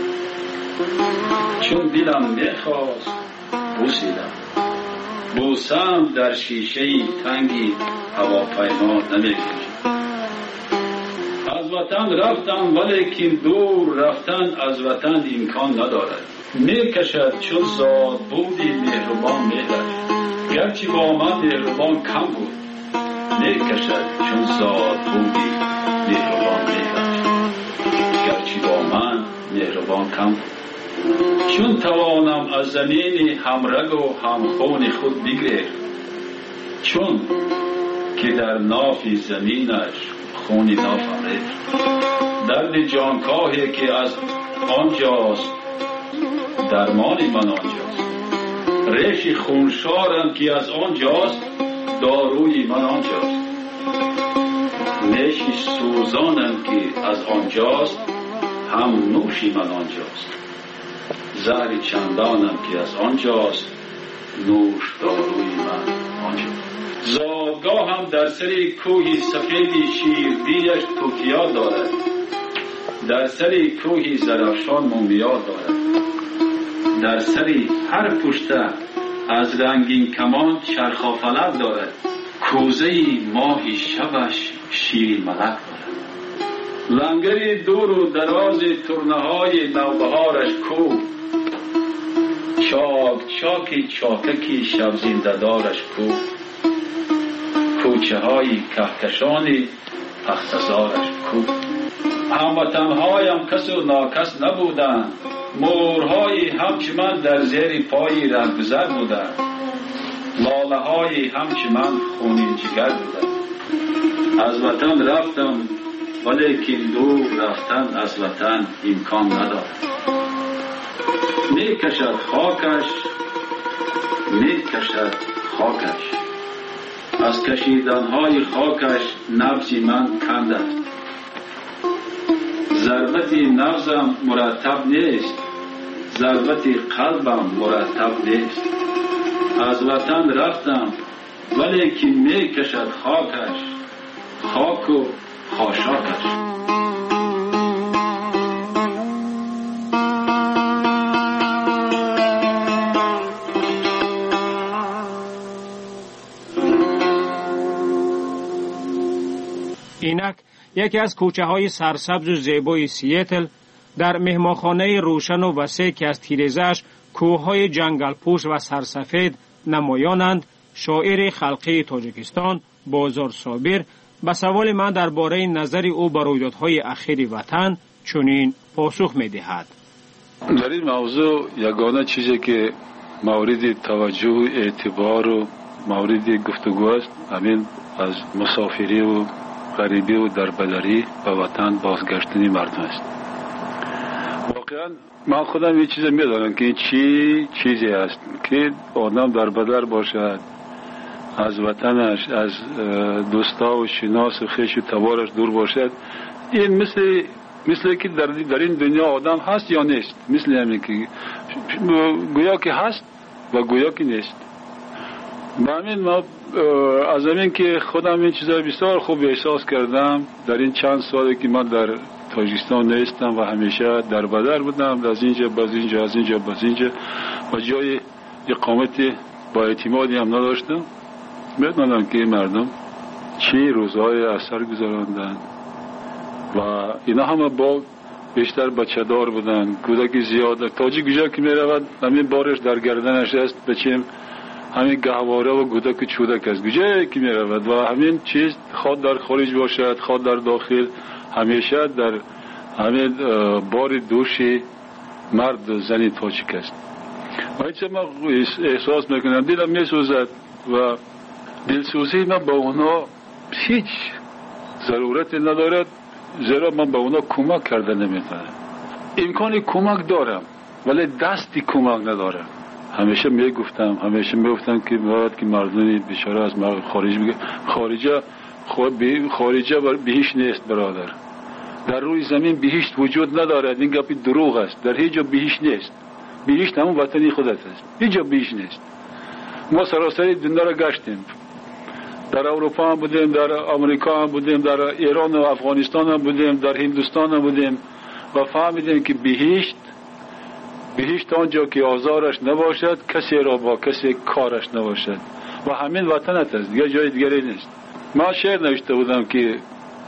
چون دلم میخواست بوسیدم. بوسم در شیشه تنگی هواپیما نمیکشم. از وطن رفتم ولیکن دور رفتن از وطن امکان ندارد. میکشد چون زاد بودی مهربان مهرش، گرچه با من مهربان کم بود. میکشد چون زاد بودی مهربان مهرش، گرچه با من مهربان کم بود. چون توانم از زمین همرگ و همخون خود بگریخت، چون که در ناف زمینش خونی نافم ریخت. درد جانکاهی که از آنجاست درمانی من آنجاست، ریش خونشارم که از آنجاست داروی من آنجاست، نیشی سوزانم که از آنجاست هم نوشی من آنجاست، زهر چندانم که از آنجاست نوش داروی من آنجاست. زادگاه هم در سری کوهی سفیدی شیردیش توکیا دارد، در سری کوهی زرافشان مومیا دارد، در سری هر پشته از رنگین کمان چرخافلک دارد، کوزه ماهی شبش شیر ملک دارد. لنگری دور و دراز ترنه های نوبهارش کو، چاک چاکی چاککی شب زنده دارش کو، کوچه های کهکشانی اختزارش کو. هموطنهایم کس و ناکس نبودند، مورهای همچه من در زیر پای رهگذر بودند، لاله های همچه من خونین جگر بودند. از وطن رفتم ولیکن دور رفتن از وطن امکان ندارد. می کشد خاکش می کشد خاکش، از کشیدنهای خاکش نبض من کند است. ضربت نبضم مرتب نیست، ضربت قلبم مرتب نیست. از وطن رفتم ولیکن می کشد خاکش، خاک و خاشاکش. اینک یکی از کوچه های سرسبز و زیبای سیاتل در مهمانخانه روشن و وسیع که از تیره‌اش کوههای جنگل پوش و سرسفید نمایانند، شاعر خلقی تاجیکستان بازار صابر به سوال من درباره نظر او بر رویدادهای اخیر وطن چنین پاسخ می‌دهد. در این موضوع یگانه چیزی که مورد توجه و اعتبار و مورد گفتگو است همین از مسافری و غریبی و دربدری به وطن بازگشتن مردم است. واقعا من خودم یه چیز میدانم که این چی چیزی است که آدم دربدر باشد، از وطنش، از دوستا و شناس و خویش و تبارش دور باشد. این مثل مثل که در, در این دنیا آدم هست یا نیست، مثل همین که گویا که هست و گویا که نیست. با همین ما از همین که خودم این چیزا بسیار خوب احساس کردم در این چند سالی که من در تاجیکستان نیستم و همیشه در بدر بودم، از اینجا باز اینجا از اینجا باز اینجا و جای اقامت با اعتمادی هم نداشتم. بدونم که مردم چی روزهای اثر گذراندن و اینا همه با بیشتر بچه دار بودن، کودکی زیاد. تاجیک گوشه که می رود همین بارش در گردنش است، بچیم همین گهواره و کودک چودک است گوشه که می رود و همین چیز خود در خارج باشد خود در داخل همیشه در همین بار دوشی مرد و زنی تاجیک است. و اینچه من احساس میکنم دیدم می سوزد و دلسوزی من با اونا هیچ ضرورت ندارد، زیرا من با اونا کمک کرده نمیتونم. امکان کمک دارم ولی دستی کمک ندارم. همیشه میگفتم همیشه میگفتم که باید که مردمی بیچاره از ما خارج میگه خارجه خارجه بهشت نیست برادر، در روی زمین بهشت وجود ندارد. این گپی دروغ است. در هیچ جا بهشت نیست. بهشت همون وطنی خودت است. هیچ جا بهشت نیست. ما سراسر دنیا را گشتیم، در اروپا هم بودیم، در امریکا هم بودیم، در ایران و افغانستان هم بودیم، در هندوستان هم بودیم و فهمیدیم که بهشت بهشت آنجا که آزارش نباشد، کسی را با کسی کارش نباشد و همین وطنت است، دیگه جای دیگری نیست. من شعر نوشته بودم که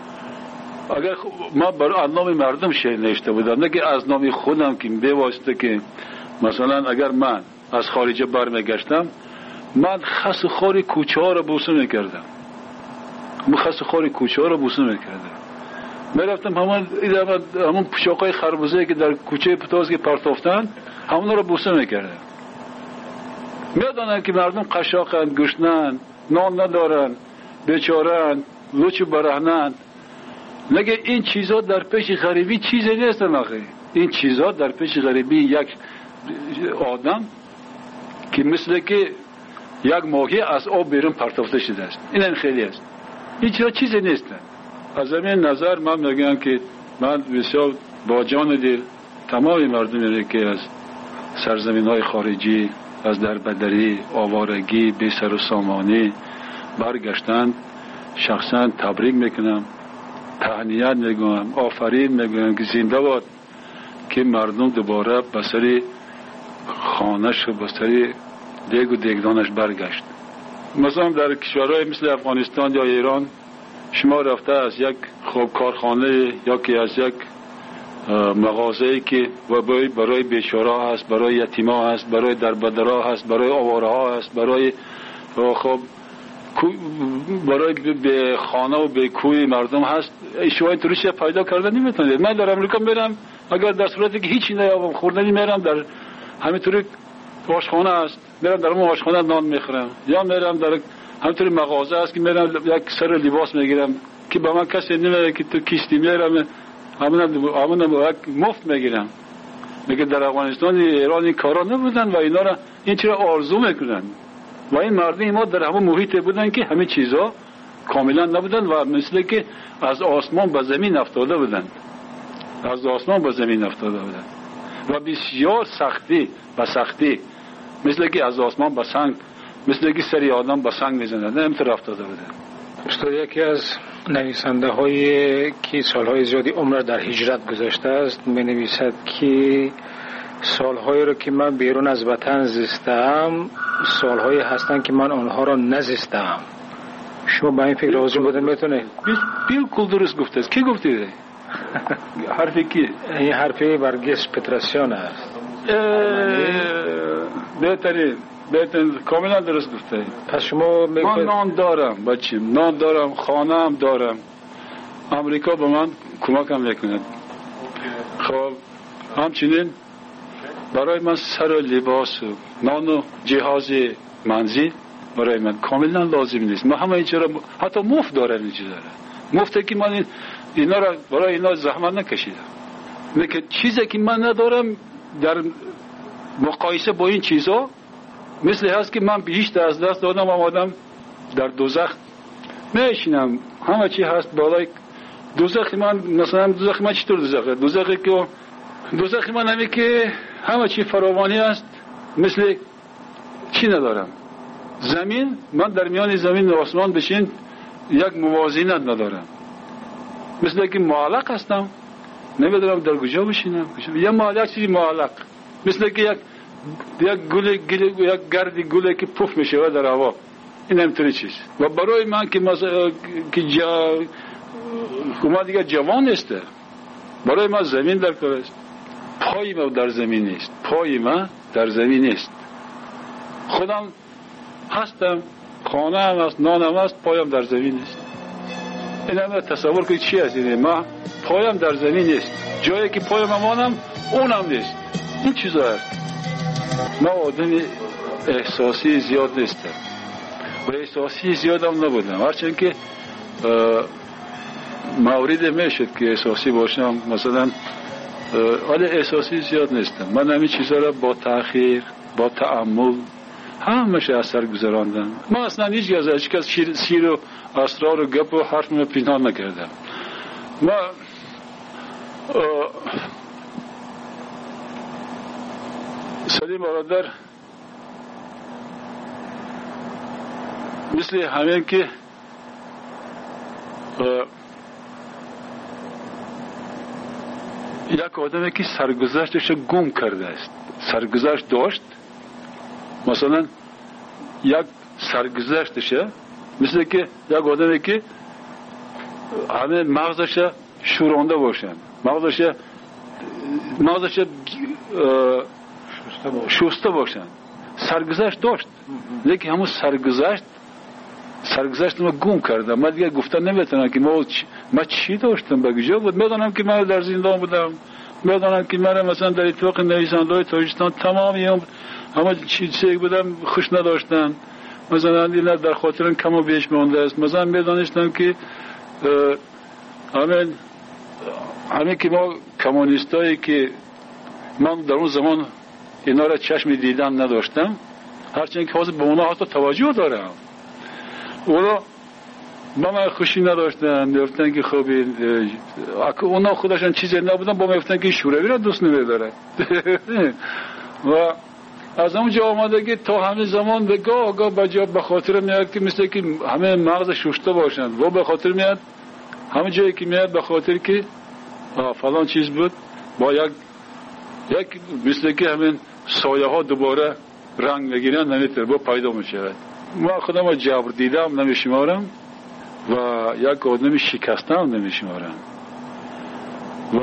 اگر ما برای از نام مردم شعر نوشته بودم، نه که از نام خودم که بی‌واسطه که مثلا اگر من از خارج برمیگشتم من خس خاری کوچه ها را بوسه میکردم، من خس خاری کوچه ها را بوسه میکردم میرفتم همون همون پوشاکای خربوزه که در کوچه پتاز که پرتافتن همون رو بوسه میکردم. میدونن که مردم قشاقن، گشنن، نان ندارن، بیچارن، لوچ برهنن. نگه این چیزا در پیش غریبی چیزی نیستن آخه. این چیزا در پیش غریبی یک آدم که مثل که یک ماهی از آب بیرون پرتافته شده است. این خیلی است. این چیزا چیزی نیستن. از همین نظر من میگم که من بسیار با جان دل تمام مردمی که از سرزمین های خارجی، از دربدری، آوارگی، بی سر و سامانی برگشتند شخصا تبریک میکنم، تهنیت میگم، آفرین میگم که زنده باد که مردم دوباره به سر خانه‌اش و به سر دیگ و دیگدانش برگشت. مثلا در کشورهای مثل افغانستان یا ایران شما رفته از یک خوب کارخانه یا که از یک مغازه‌ای که برای بیچاره هست، برای یتیما هست، برای دربدرها هست، برای آواره ها هست، برای خب برای به خانه و به کوی مردم هست، شما این طوریش پیدا کردن نمیتونید. من در امریکا میرم اگر در صورتی که هیچی نیابم خوردنی میرم در همینطوری آشخانه هست، میرم در اون آشخانه نان میخورم، یا میرم در همینطوری مغازه هست که میرم یک سر لباس میگیرم که به من کسی نمیگه که تو کیستی، میرم همون همون مفت میگیرم. میگه در افغانستان ایران این کارا نبودن و اینا را این چرا آرزو میکنن و این مردم ما در همون محیط بودن که همه چیزا کاملا نبودن و مثل که از آسمان به زمین افتاده بودن، از آسمان به زمین افتاده بودن و بسیار سختی و سختی مثل که از آسمان به سنگ، مثل که سری آدم به سنگ میزنن همینطور افتاده بودن. استاد یکی از نویسنده هایی که سالهای زیادی عمر در هجرت گذاشته است می نویسد که سالهایی رو که من بیرون از وطن زیستم سالهایی هستند که من آنها را نزیستم. شما با این فکر راضی بودن میتونه؟ بالکل درست گفته است. کی گفته؟ حرفی کی؟ این حرفی برگس پتراسیون است. بهترین بهترین کاملا درست گفته. پس شما من نان دارم بچیم، نان دارم، خانه هم دارم. امریکا به من کمک هم میکند. خب همچنین برای من سر و لباس و نان و جهاز منزل برای من کاملا لازم نیست. من همه اینجا را حتی مفت دارم اینجا دارم. مفته که من اینا را برای اینا زحمت نکشیدم. لیکن چیزی که من ندارم در مقایسه با این چیزا مثل هست که من بیشتر از دست دادم آمادم در دوزخ میشینم. همه چی هست بالای دوزخ من. مثلا دوزخ من چطور دوزخه؟ دوزخی که دوزخ من همی که همه چی فراوانی است، مثل چی ندارم. زمین من در میان زمین و آسمان بشین یک موازینت ندارم، مثل که معلق هستم، نمیدونم در کجا بشینم. یا معلق چیزی معلق مثل که یک یک گل گل یک گردی گله که پف میشه در هوا. این همینطوری چیز. و برای من که مثلا که جا ما دیگه جوان است، برای من زمین در کار است. پای ما در زمین نیست، پای ما در زمین نیست. خودم هستم، خانه هم است، نانم است، پایم در زمین نیست. این هم تصور کنید چی است این؟ ما پایم در زمین نیست، جایی که پایم مانم اونم نیست. این چیزا است. ما آدم احساسی زیاد نیستم و احساسی زیاد هم نبودم، هرچند که مورد میشد که احساسی باشم مثلا، ولی احساسی زیاد نیستم. من همین چیزا را با تأخیر، با تأمل همش اثر گذراندم. من اصلا هیچ از هیچ کس سیر و اسرار و گپ و حرف من پنهان نکردم. ما سلیم برادر مثل همین که یک آدمی که سرگذشتش گم کرده است، سرگذشت داشت، مثلا یک سرگذشتش مثل که یک آدمی که همه مغزش شورانده باشن، مغزش مغزش شسته باشن. سرگذشت داشت، لیکن همون سرگذشت سرگذشت ما گم کردم. من دیگه گفتن نمیتونم که ما چ... ما چی داشتم بگیجا بود. میدونم که من در زندان بودم، میدونم که من مثلا در اتفاق نویسنده‌های تاجیکستان تمامی هم همه چیزی بودم خوش نداشتن. مثلا اینا در خاطر کم و بیش مونده است. مثلا میدونستم که همین همین که ما کمونیستایی که من در اون زمان اینا را چشم دیدن نداشتم، هرچند که حاضر به اونا حتی توجه دارم، اونا با من خوشی نداشتن. میگفتن که خب اونا خودشان چیزی نبودن، با من میگفتن که شوروی را دوست نمیدارن. و از اونجا آمده که تا همین زمان به گاه گاه بجا به خاطر میاد که مثل که همه مغز شوشته باشند و به خاطر میاد همه جایی که میاد به خاطر که فلان چیز بود با یک یک مثل که همین سایه ها دوباره رنگ بگیرن نمیتر با پیدا میشود. ما خودم جبر دیدم نمیشمارم و یک آدم شکستم نمیشمارم و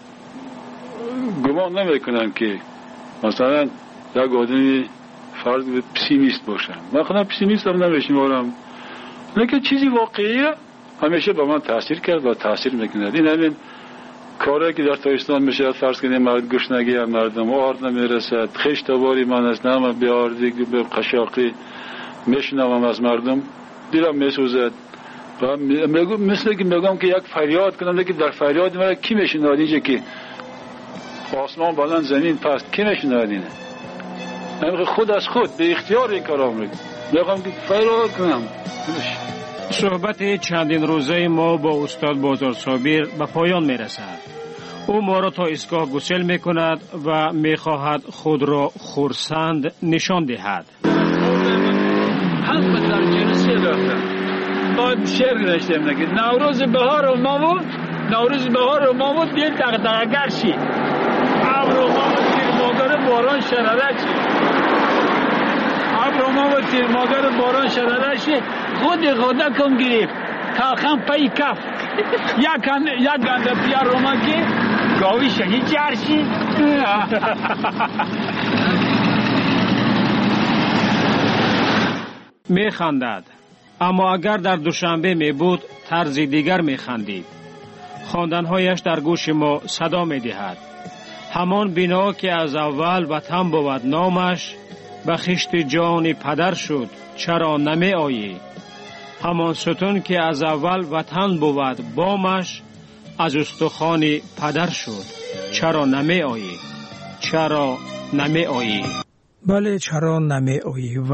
گمان نمیکنم که مثلا یک آدمی فرض به پسیمیست باشم. من خودم پسیمیست هم نمیشمارم، لیکن چیزی واقعیه همیشه با من تاثیر کرد و تاثیر میکنه. این همین کاری که در تاجیکستان میشه، فرض کنیم مرد گشنگی هم مردم آرد نمیرسد، خشت باری من از نام بیاردی به قشاقی میشنوم از مردم دیرم میسوزد و مثل که میگم که یک فریاد کنم، لیکن در فریاد من کی میشنواد؟ اینجا که آسمان بلند زمین پست کی میشنواد؟ اینه من خود از خود به اختیار این کارام میگم میگم که فریاد کنم. صحبت چندین روزه ما با استاد بازار صابر به پایان میرسد. او ما را تا ایستگاه گسل میکند و میخواهد خود را خرسند نشان دهد. هم در جلسه داشتم باید شعر نوشتم نگه نوروز بهار و ما بود، نوروز بهار و ما بود دل دغدغه‌گر شید، ابر و ما بود تیر مادر باران شراره شید، ابر و ما بود تیر مادر باران شراره شید، خود خدا کن گرفت تلخم پی کف یک گنده پیار رو ما که گاوی شهید جرشی. می خندد، اما اگر در دوشنبه می بود طرز دیگر می خندید. خواندنهایش در گوش ما صدا می دهد. همان بنا که از اول وطن بود نامش، به خشت جان پدر شد چرا نمی آیی؟ همان ستون که از اول وطن بود بامش، از استخوان پدر شد چرا نمی آیی؟ چرا نمی آیی؟ بله چرا نمی آیی. و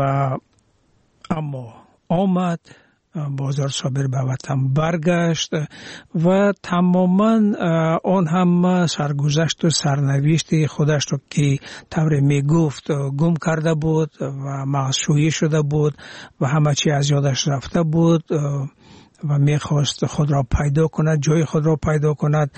اما آمد، بازار صابر به وطن برگشت و تماما آن هم سرگذشت و سرنوشت خودش رو که طور می گفت گم کرده بود و معصویی شده بود و همه چی از یادش رفته بود و میخواست خود را پیدا کند، جای خود را پیدا کند.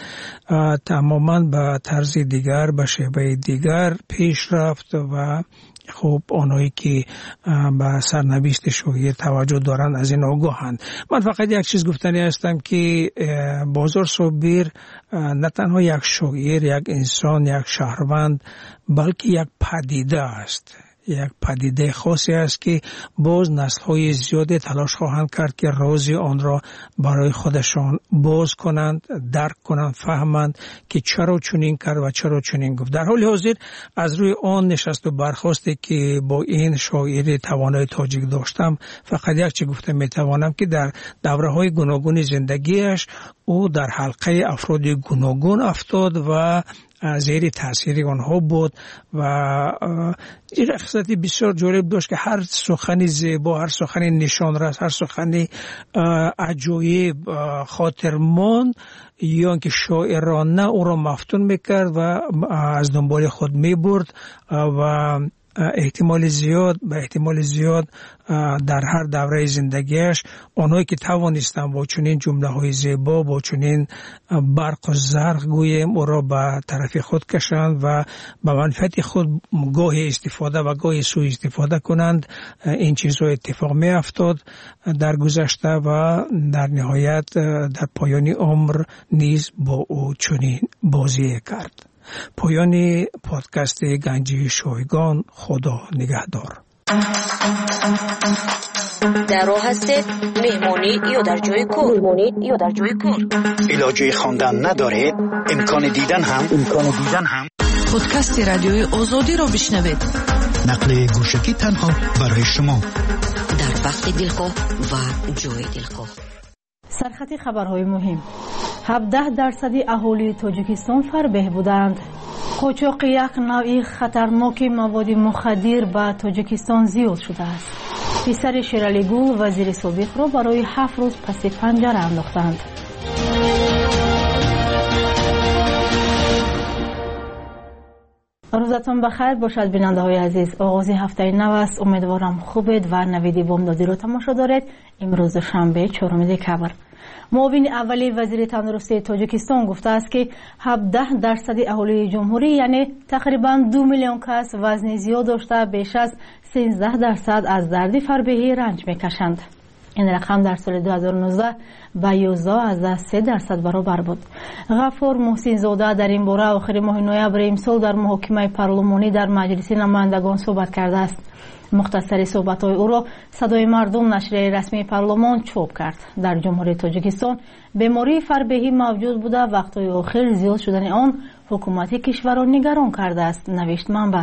تماما به طرز دیگر، به شیوه دیگر پیش رفت و خب آنهایی که به سرنوشت شویر توجه دارند از این آگاهند. من فقط یک چیز گفتنی هستم که بازار صابر نه تنها یک شاعر، یک انسان، یک شهروند، بلکه یک پدیده است، یک پدیده خاصی است که باز نسل‌های زیادی تلاش خواهند کرد که راز آن را برای خودشان باز کنند، درک کنند، فهمند که چرا چنین کرد و چرا چنین گفت. در حال حاضر از روی آن نشست و برخاستی که با این شاعر توانای تاجیک داشتم، فقط یک چیز گفته میتوانم که در دوره‌های گوناگون زندگیش او در حلقه افراد گوناگون افتاد و زیر تاثیر آنها بود و این خصلتی بسیار جالب داشت که هر سخنی زیبا، هر سخنی نشانرس، هر سخنی عجایب، خاطرمان یا اینکه شاعرانه او را مفتون میکرد و از دنبال خود میبرد و احتمال زیاد به احتمال زیاد در هر دوره زندگیش آنهایی که توانستند با چنین جمله های زیبا، با چنین برق و زرق گویم او را به طرف خود کشند و به منفعت خود گاهی استفاده و گاهی سوء استفاده کنند. این چیزها اتفاق می افتاد در گذشته و در نهایت در پایان عمر نیز با او چنین بازی کرد. پایان پادکست گنجی شایگان. خدا نگهدار. در راه هستید مهمانی یا در جای کار مهمانی یا در جای کار علاجه خواندن ندارید امکان دیدن هم امکان دیدن هم پادکست رادیوی آزادی رو بشنوید. نقل گوشکی تنها برای شما در وقت دلخواه و جای دلخواه. سرخط خبرهای مهم. هفده درصدی اهالی تاجیکستان فربه بودند. قاچاق یک نوع خطرناک مواد مخدر به تاجیکستان زیاد شده است. پسر شیرالی گل وزیر سابق را برای هفت روز پس پنجره انداختند. روزتان بخیر باشد بیننده های عزیز. آغاز هفته نو است. امیدوارم خوبید و نوید بامدادی را تماشا دارید. امروز شنبه چهارم دکبر. معاون اولی وزیر تندرستی تاجیکستان گفته است که هفده درصد اهالی جمهوری یعنی تقریبا دو میلیون کس وزن زیاد داشته بیش از سیزده درصد از درد فربهی رنج میکشند. این رقم در سال دو هزار و نوزده به یازده از سه درصد برابر بود. غفور محسن زاده در این باره آخر ماه نوامبر امسال در محاکمه پارلمانی در مجلس نمایندگان صحبت کرده است. مختصر صحبت‌های او را صدای مردم نشریه رسمی پارلمان چاپ کرد. در جمهوری تاجیکستان بیماری فربهی موجود بوده، وقت‌های آخر زیاد شدن آن حکومت کشور را نگران کرده است، نوشت منبع.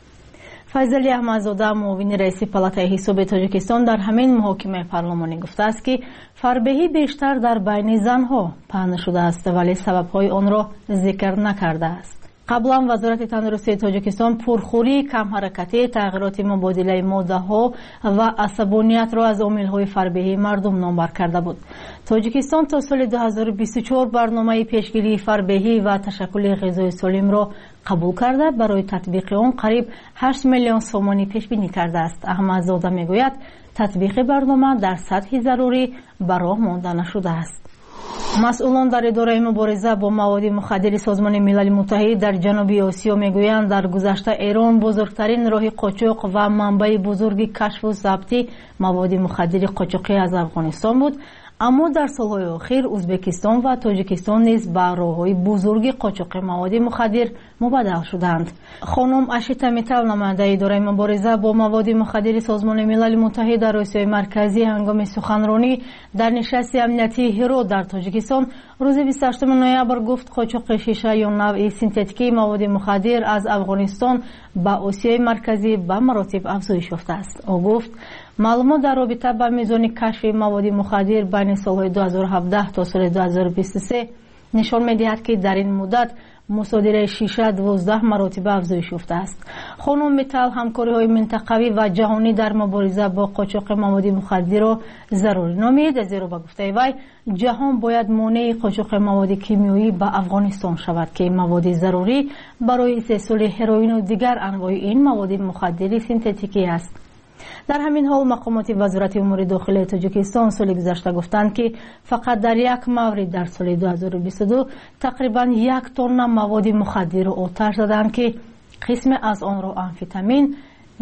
فیضلی احمدزاده معاون رئیس پالاتای حساب تاجیکستان در همین محاکمه پارلمانی گفته است که فربهی بیشتر در بین زنها پهن شده است ولی سبب‌های آن را ذکر نکرده است. قبلا وزارت تندرستی تاجیکستان پرخوری، کم حرکتی، تغییرات مبادله ماده‌ها و عصبانیت را از عامل‌های فربهی مردم نامبر کرده بود. تاجیکستان تا سال دو هزار و بیست و چهار برنامه پیشگیری فربهی و تشکل غذای سالم را قبول کرده. برای تطبیق آن قریب هشت میلیون سومانی پیش بینی کرده است. احمدزاده میگوید تطبیق برنامه در سطح ضروری به راه مانده نشده است. مسئولان در اداره مبارزه با مواد مخدر سازمان ملل متحد در جنوب آسیا میگویند در گذشته ایران بزرگترین راه قاچاق و منبع بزرگ کشف و ضبط مواد مخدر قاچاقی از افغانستان بود، اما در سالهای اخیر ازبکستان و تاجیکستان نیز به راههای بزرگ قاچاق مواد مخدر مبادله شدند. خانم اشیتا میتل نماینده اداره مبارزه با مواد مخدر سازمان ملل متحد در آسیای مرکزی هنگام سخنرانی در نشست امنیتی هرات در تاجیکستان روز بیست و هشتم نوامبر گفت قاچاق شیشه یا نوع سینتتیکی مواد مخدر از افغانستان به آسیای مرکزی به مراتب افزایش یافته است. او گفت معلومات در رابطه با میزان کشف مواد مخدر بین سالهای دو هزار و هفده تا سال دو هزار و بیست و سه نشان می‌دهد که در این مدت مصادره شیشه دوازده مراتب افزایش یافته است. خانم میتل همکاری‌های منطقوی و جهانی در مبارزه با قاچاق مواد مخدر را ضروری نامید، زیرا به گفته وی جهان باید مانع قاچاق مواد کیمیایی به افغانستان شود که مواد ضروری برای استحصال هروئین و دیگر انواع این مواد مخدر سینتتیکی است. در همین حال مقامات وزارت امور داخلی تاجیکستان سال گذشته گفتند که فقط در یک مورد در سال دو هزار و بیست و دو تقریبا یک تن مواد مخدر را آتش زدند که قسم از آن را آمفتامین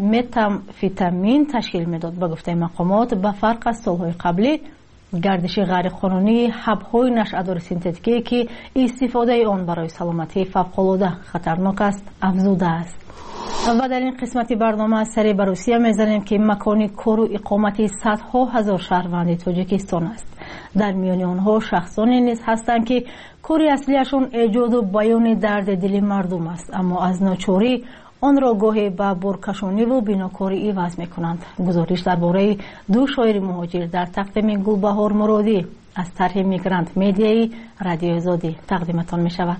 متامفتامین تشکیل میداد. به گفته مقامات به فرق از سالهای قبلی گردش غیر قانونی حب‌های نشأه‌دار سینتتیکی که استفاده آن برای سلامتی فوق‌العاده خطرناک است افزوده است. و در این قسمت برنامه سری به روسیه میزنیم که مکان کار و اقامت صدها هزار شهروند تاجیکستان است. در میان آنها شخصانی نیز هستند که کار اصلیشان ایجاد و بیان درد دل مردم است، اما از ناچاری آن را گاهی به برکشانی و بیناکاری عوض میکنند. گزارش درباره دو شاعر مهاجر در تقدیم گلبهار مرادی از طرح میگرانت میدیای رادیو آزادی تقدیمتان میشود.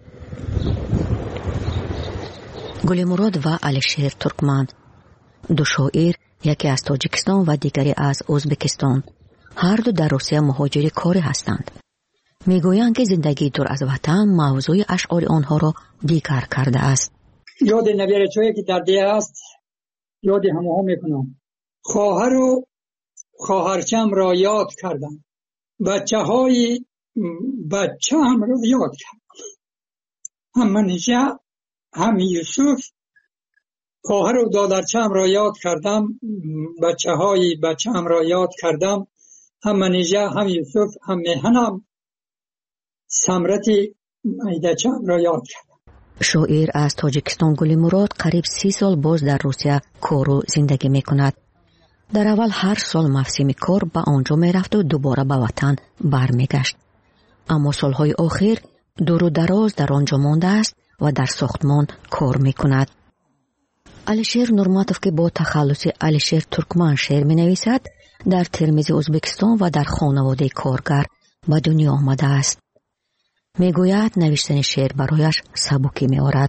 گل مراد و الشیر ترکمن، دو شاعر، یکی از تاجیکستان و دیگری از ازبکستان، هر دو در روسیه مهاجر کاری هستند. میگویند که زندگی دور از وطن موضوع اشعار آنها را دیگر کرده است. یاد نویرچه‌ای که در دیه است یاد همه میکنم. خواهر و خواهرچم را یاد کردم، بچه های بچه هم را یاد کردم، هم منیجه هم یوسف. خواهر و دادرچم را یاد کردم، بچه های بچه هم را یاد کردم، هم منیجه هم یوسف هم میهنم، سمرت ایدچم را یاد کردم. شاعر از تاجیکستان گل مراد قریب سی سال باز در روسیه کار و زندگی می کند. در اول هر سال مفسیم کار به آنجا می رفت و دوباره به وطن برمی گشت. اما سالهای آخر دور و دراز در آنجا مانده است و در ساختمان کار می کند. علیشیر نورماتوف که با تخلص علیشیر ترکمن شعر می نویسد، در ترمیز ازبکستان و در خانواده کارگر به دنیا آمده است. می گوید نوشتن شعر برایش سبکی می آورد.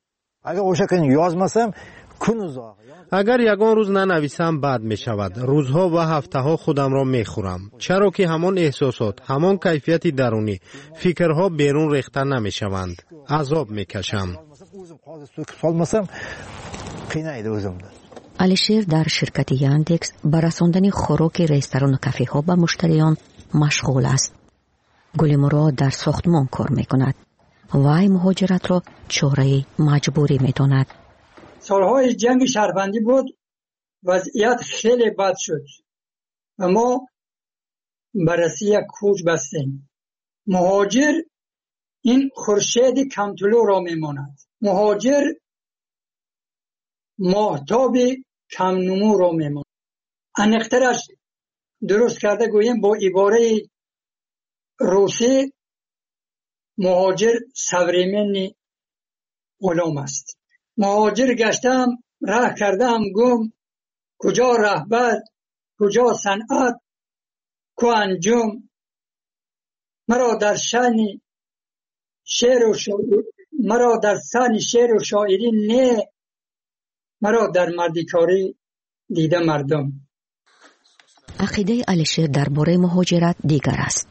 اگر یگان روز ننویسم بد می شود. روزها و هفته ها خودم را می خورم. چرا که همان احساسات، همان کیفیت درونی، فکرها بیرون ریخته نمی شوند. عذاب می کشم. علیشیر در شرکت یاندکس به رساندن خوراک رستوران و کافه ها به مشتریان مشغول است. گل مراد در ساختمان کار می کند. وی مهاجرت را چاره مجبوری می داند. سالهای جنگ شهربندی بود، وضعیت خیلی بد شد و ما بررسی یک کوچ بستیم. مهاجر این خورشید کمطلوع را می ماند. مهاجر ماهتاب کم نمو را می ماند. انقترش درست کرده گوییم با عباره روسی، مهاجر سوریمن غلام است. مهاجر گشتم، راه کردم گم، کجا رهبر، کجا صنعت، کو انجم. مرا در شأن شعر و شاعری مرا در شأن شعر و شاعری نه، مرا در مردیکاری دیده مردم. عقیده علیشیر درباره مهاجرت دیگر است.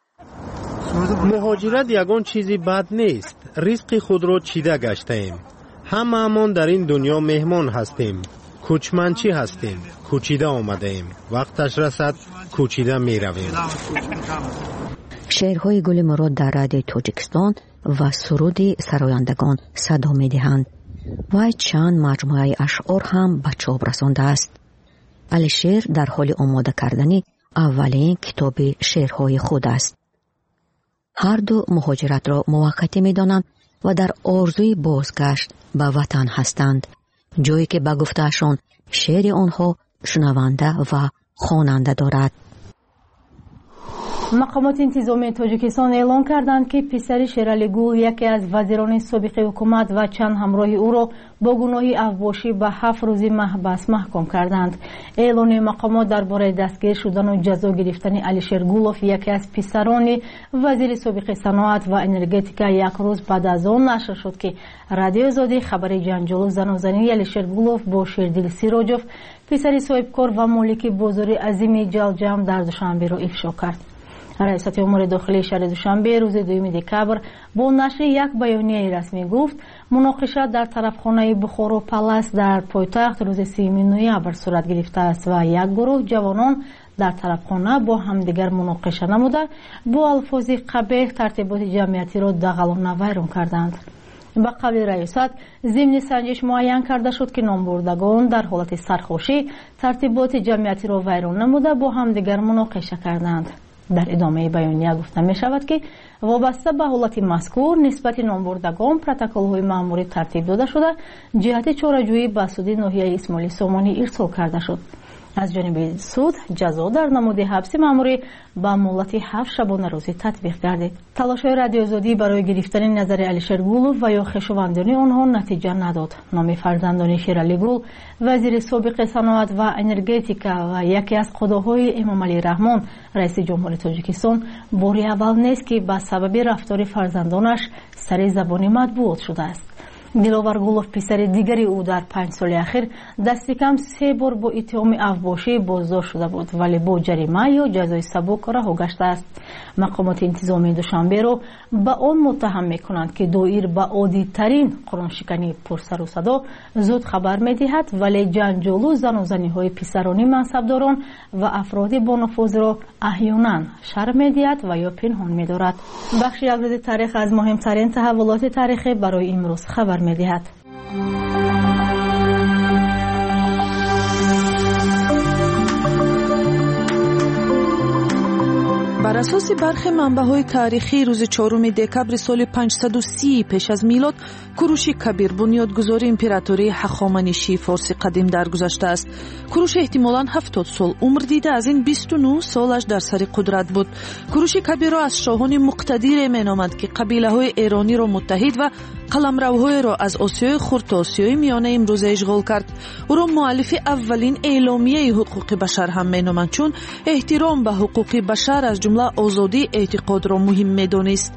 مهاجرت یگان چیزی بد نیست. رزق خود را چیده گشتیم. هممون در این دنیا مهمان هستیم. کوچمنچی هستیم. کوچیده آمده ایم. وقتش رسد کوچیده می رویم. شعرهای گل مراد در رادیو تاجیکستان و سرود سرایندگان صدا می دهند. و چند مجموعه اشعار هم به چاپ رسانده است. علیشیر در حال آماده کردن اولین کتاب شعرهای خود است. هر دو مهاجرت را موقتی می دانند و در آرزوی بازگشت به وطن هستند، جایی که به گفتهشان شعر آنها شنونده و خواننده دارد. مقامات انتظامی تاجیکستان اعلام کردند که پسر شیرالی گل، یکی از وزیران سابق حکومت و چند همراه او را با گناه افباشی به هفت روز محبس محکوم کردند. اعلان مقامات درباره دستگیر شدن و جزا گرفتن علیشیر گولوف، یکی از پسران وزیر سابق صنعت و انرژتیکا، یک روز بعد از آن نشر شد که رادیو آزادی خبر جنجال و زناشویی علیشیر گولوف با شیردل سیراجوف، پسر صاحبکار و مالک بازار عظیم جلجم در دوشنبه را افشا کرد. رئیس امور داخلی شهر دوشنبه روز دوم دکبر با نشر یک بیانیه رسمی گفت مناقشه در طرفخانه بخارا پالاس در پایتخت روز سوم نوامبر صورت گرفته است و یک گروه جوانان در طرفخانه با همدیگر مناقشه نموده با الفاظ قبیح ترتیبات جمعیتی را دغلانه ویران کردند. با قبل ریاست ضمن سنجش معین کرده شد که نامبردگان در حالت سرخوشی ترتیبات جمعیتی را ویران نموده با همدیگر مناقشه کردند. در ادامه بیانیه گفته می شود که وابسته به حالت مذکور نسبت نامبردگان پروتکل های مأموری ترتیب داده شده جهت چاره‌جویی به سود ناحیه اسماعیل سامانی ارسال کرده شد. از جانب سود جزا در نمود حبس مأموری به مهلت هفت شبانه روزی تطبیق گردید. تلاش‌های رادیو آزادی برای گرفتن نظر علیشیر گولوف و یا خویشاوندان آنها نتیجه نداد. نام فرزندان شیرالی گل، وزیر سابق صنعت و انرژتیکا و یکی از قضاهای امام علی رحمان رئیس جمهوری تاجیکستان باری اول نیست که به سبب رفتار فرزندانش سر زبان مطبوعات شده است. دلاور گولوف پسر دیگری او در پنج سال اخیر دست کم سه بار با اتهام افباشی بازداشت شده بود ولی با جریمه یا جزای سبک رها گشته است. مقامات انتظامی دوشنبه را به آن متهم میکنند که دایر به عادی ترین قرآنشکنی پرسر و صدا زود خبر میدهد ولی جنجال و زن و زنی های پسرانی منصبداران و افراد با نفوذ را احیانا شرم میدهد و یا پنهان میدارد. بخش یک روز تاریخ از مهمترین تحولات تاریخی برای امروز خبر میدهد. بر اساس برخی منبع‌های تاریخی روز چهارم دکبر سال پانصد و سی پیش از میلاد کوروش کبیر بنیادگذار امپراتوری هخامنشی فارس قدیم درگذشته است. کوروش احتمالاً هفتاد سال عمر دیده، از این بیست و نه سالش در سر قدرت بود. کوروش کبیر را از شاهان مقتدر مینامند که قبیله‌های ایرانی را متحد و قلمروهای را از آسیای خرد تا آسیای میانه امروزه اشغال کرد. او را مؤلف اولین اعلامیه حقوق بشر هم مینامند، چون احترام به حقوق بشر از جمله آزادی اعتقاد را مهم می‌دانست.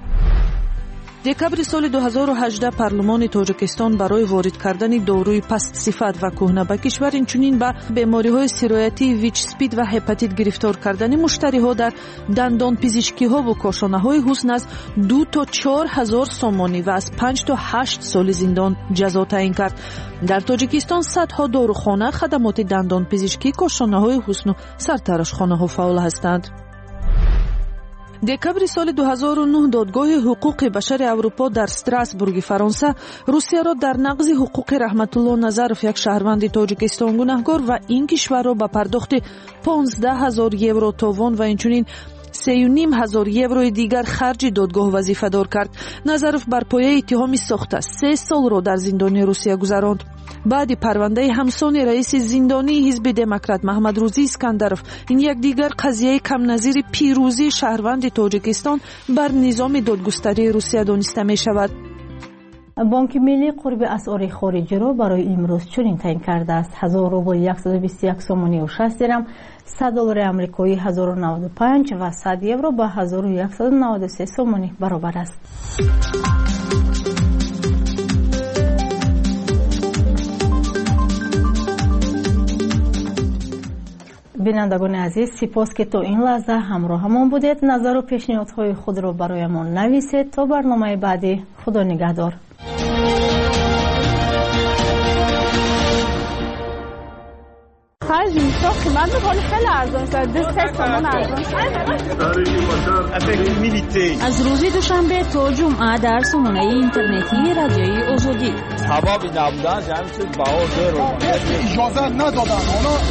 دکبر سال دو هزار و هجده پارلمان تاجیکستان برای وارد کردن داروی پست صفت و کهنه به کشور، اینچنین به بیماری‌های سرایتی ویچ اسپید و هپاتیت گرفتار کردن مشتری‌ها در دندان پزشکی‌ها و کاشانه‌های حسن از دو تا چهار هزار سامانی و از پنج تا هشت سال زندان جزا تعیین کرد. در تاجیکستان صدها داروخانه، خدمات دندان پزشکی، کاشانه‌های حسن و سرتراشخانه‌ها فعال هستند. دکبر سال دو هزار و نه دادگاه حقوق بشر اروپا در استراسبورگ فرانسه روسیه را در نقض حقوق رحمت الله نظرف، یک شهروند تاجیکستان، گناهکار و این کشور را به پرداخت پانزده هزار یورو تاوان و اینچنین سه و نیم هزار یوروی دیگر خرج دادگاه وظیفه دار کرد. نظرف بر پایه اتهام ساخته سه سال را در زندان روسیه گذراند. بعد پرونده همسان رئیس زندانی حزب دموکرات محمد روزی اسکندرف، این یک دیگر قضیه کم نظیر پیروزی شهروند تاجیکستان بر نظام دادگستری روسیه دانسته می شود. بانک ملی قرب اسعار خارجی را برای امروز چنین تعیین کرده است: هزار روبل صد و بیست و یک سومانی و شصت درم، صد دلار آمریکایی هزار و نود و پنج و صد یورو با هزار و صد و نود و سه سومانی برابر است. بینندگان عزیز، سپاس که تا این لحظه همراه همان بودید. نظر و پیشنهادهای خود را برایمان نویسید. تا برنامه بعدی، خدا نگهدار. خرج میشه قیمت میکنه خیلی ارزان شد. دست سامان ارزان شد. از روز دوشنبه تا جمعه در سامانه اینترنتی رادیوی آزادی سبب نبودن جمع شد بهار رو اجازه ندادن.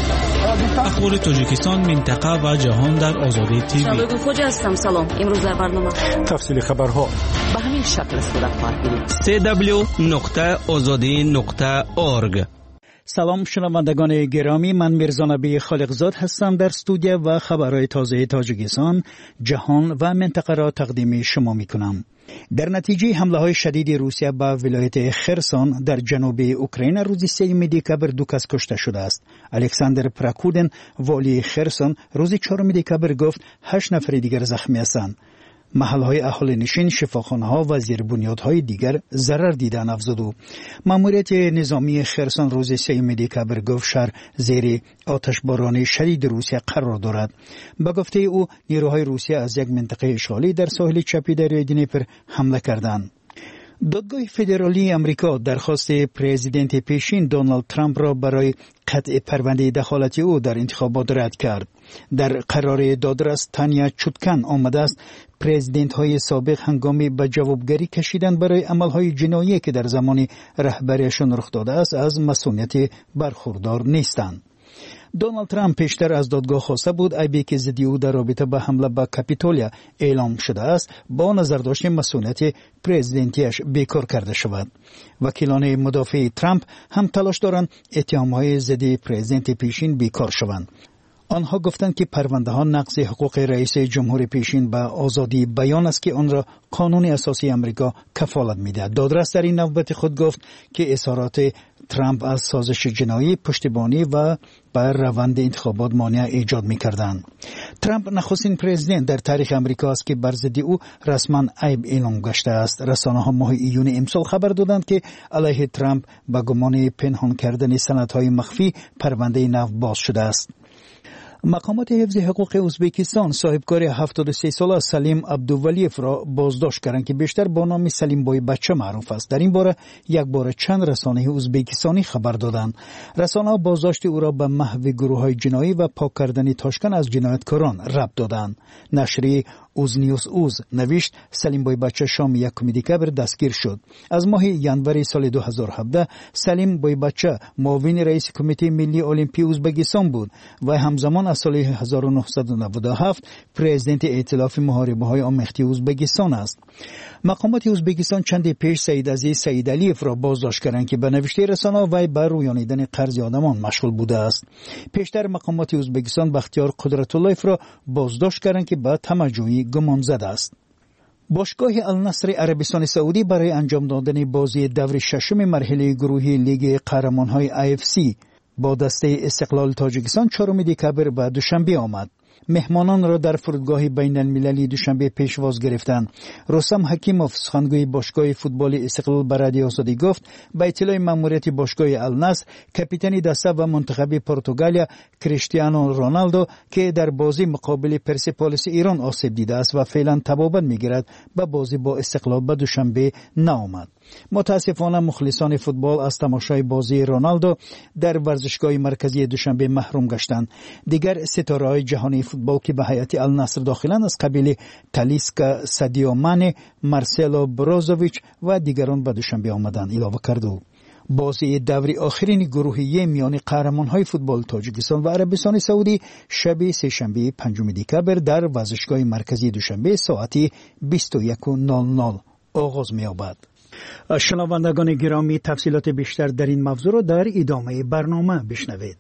اخبار تاجیکستان، منطقه و جهان در آزادی تیوی. شبکه خوج هستم. سلام. امروز در برنامه تفصیل خبرها به همین شکل صورت خواهد گرفت. سی دبلیو نقطه آزادی نقطه اورگ. سلام شنوندگان گرامی، من میرزا نبی خالقزاد هستم در استودیو و خبرهای تازه تاجیکستان، جهان و منطقه را تقدیم شما می کنم. در نتیجه حمله های شدید روسیه به ولایت خرسون در جنوب اوکراین روز سوم دکبر دو کس کشته شده است. الکساندر پراکودن، والی خرسون، روز چهارم دکبر گفت هشت نفر دیگر زخمی هستند. محلهای اهالی نشین، شفاخانه‌ها و زیربنیادهای دیگر ضرر دیدن افزود. ماموریت نظامی خرسون روز سوم دکبر گفت شهر زیر آتشباران شدید روسیه قرار دارد. به گفته او نیروهای روسیه از یک منطقه اشغالی در ساحل چپی دریای دنیپر حمله کردند. دادگاه فدرالی امریکا درخواست پرزیدنت پیشین دونالد ترامپ را برای قطع پرونده دخالت او در انتخابات رد کرد. در قرار دادرس تانیا چوتکن آمده است پرزیدنت های سابق هنگامی به جوابگری کشیدن برای عملهای جنایی که در زمان رهبریشان رخ داده است از مسئولیت برخوردار نیستند. دونالد ترامپ پیشتر از دادگاه خواسته بود عیبی که ضد او در رابطه با حمله به کاپیتولیا اعلام شده است با نظر داشتن مسئولیت پرزیدنتیش بیکار کرده شود. وکیلان مدافع ترامپ هم تلاش دارند اتهام‌های ضد پرزیدنت پیشین بیکار شوند. آنها گفتند که پرونده ها نقض حقوق رئیس جمهور پیشین به آزادی بیان است که آن را قانون اساسی امریکا کفالت می‌دهد. دادرس در این نوبت خود گفت که اظهارات ترامپ از سازش جنایی پشتیبانی و بر روند انتخابات مانع ایجاد می‌کردند. ترامپ نخستین پرزیدنت در تاریخ امریکا است که بر ضد او رسما عیب اعلام گشته است. رسانه‌ها ماه ایون امسال خبر دادند که علیه ترامپ به گمان پنهان کردن سندهای مخفی پرونده نو باز شده است. مقامات حفظ حقوق ازبکستان صاحبکار هفتاد و سه ساله سلیم عبدوولیف را بازداشت کردند که بیشتر با نام سلیم بای بچه معروف است. در این باره یک بار چند رسانه ازبکستانی خبر دادند. رسانه‌ها بازداشت او را به محو گروه‌های جنایی و پاک کردن تاشکن از جنایتکاران ربط دادند. نشریه اوزنیوس اوز نوشت سلیم بای بچه شام یکم دکبر دستگیر شد. از ماه ژانویه سال دو هزار و هفده سلیم بای بچه معاون رئیس کمیته ملی المپی ازبکستان بود و همزمان از سال هزار و نهصد و نود و هفت پرزیدنت ائتلاف محاربه‌های آموخته ازبکستان است. مقامات ازبکستان چند پیش سید عزیز سید علیف را بازداشت کردند که به نوشته رسانه‌ها وی بر رویانیدن قرض آدمان مشغول بوده است. پیشتر مقامات ازبکستان بختیار قدرت‌اللهیف را بازداشت کردند که به تمجوی گمان زده است. باشگاه النصر عربستان سعودی برای انجام دادن بازی دور ششم مرحله گروهی لیگ قهرمان‌های آی اف سی با دسته استقلال تاجیکستان چهارم دکبر به دوشنبه آمد. مهمانان را در فرودگاه بین المللی دوشنبه پیشواز گرفتند. رستم حکیموف سخنگوی باشگاه فوتبال استقلال به رادیو آزادی گفت به اطلاع ماموریت باشگاه النصر کاپیتان دسته و منتخب پرتغالیا کریستیانو رونالدو که در بازی مقابل پرسپولیس ایران آسیب دیده است و فعلا تبابت میگیرد به بازی با استقلال به دوشنبه نآمد. متاسفانه مخلصان فوتبال از تماشای بازی رونالدو در ورزشگاه مرکزی دوشنبه محروم گشتند. دیگر ستاره‌های جهانی فوتبال که به هیئت النصر داخلند از قبیل تالیسکا، سادیو مانه، مارسلو بروزوویچ و دیگران به دوشنبه آمدند. اضافه کرد بازی دوری آخرین گروهی میان قهرمان‌های فوتبال تاجیکستان و عربستان سعودی شب سه‌شنبه پنجم دکبر در ورزشگاه مرکزی دوشنبه ساعت بیست و یک و نود نود آغاز می‌یابد. شنوندگان گرامی، تفصیلات بیشتر در این موضوع را در ادامه برنامه بشنوید.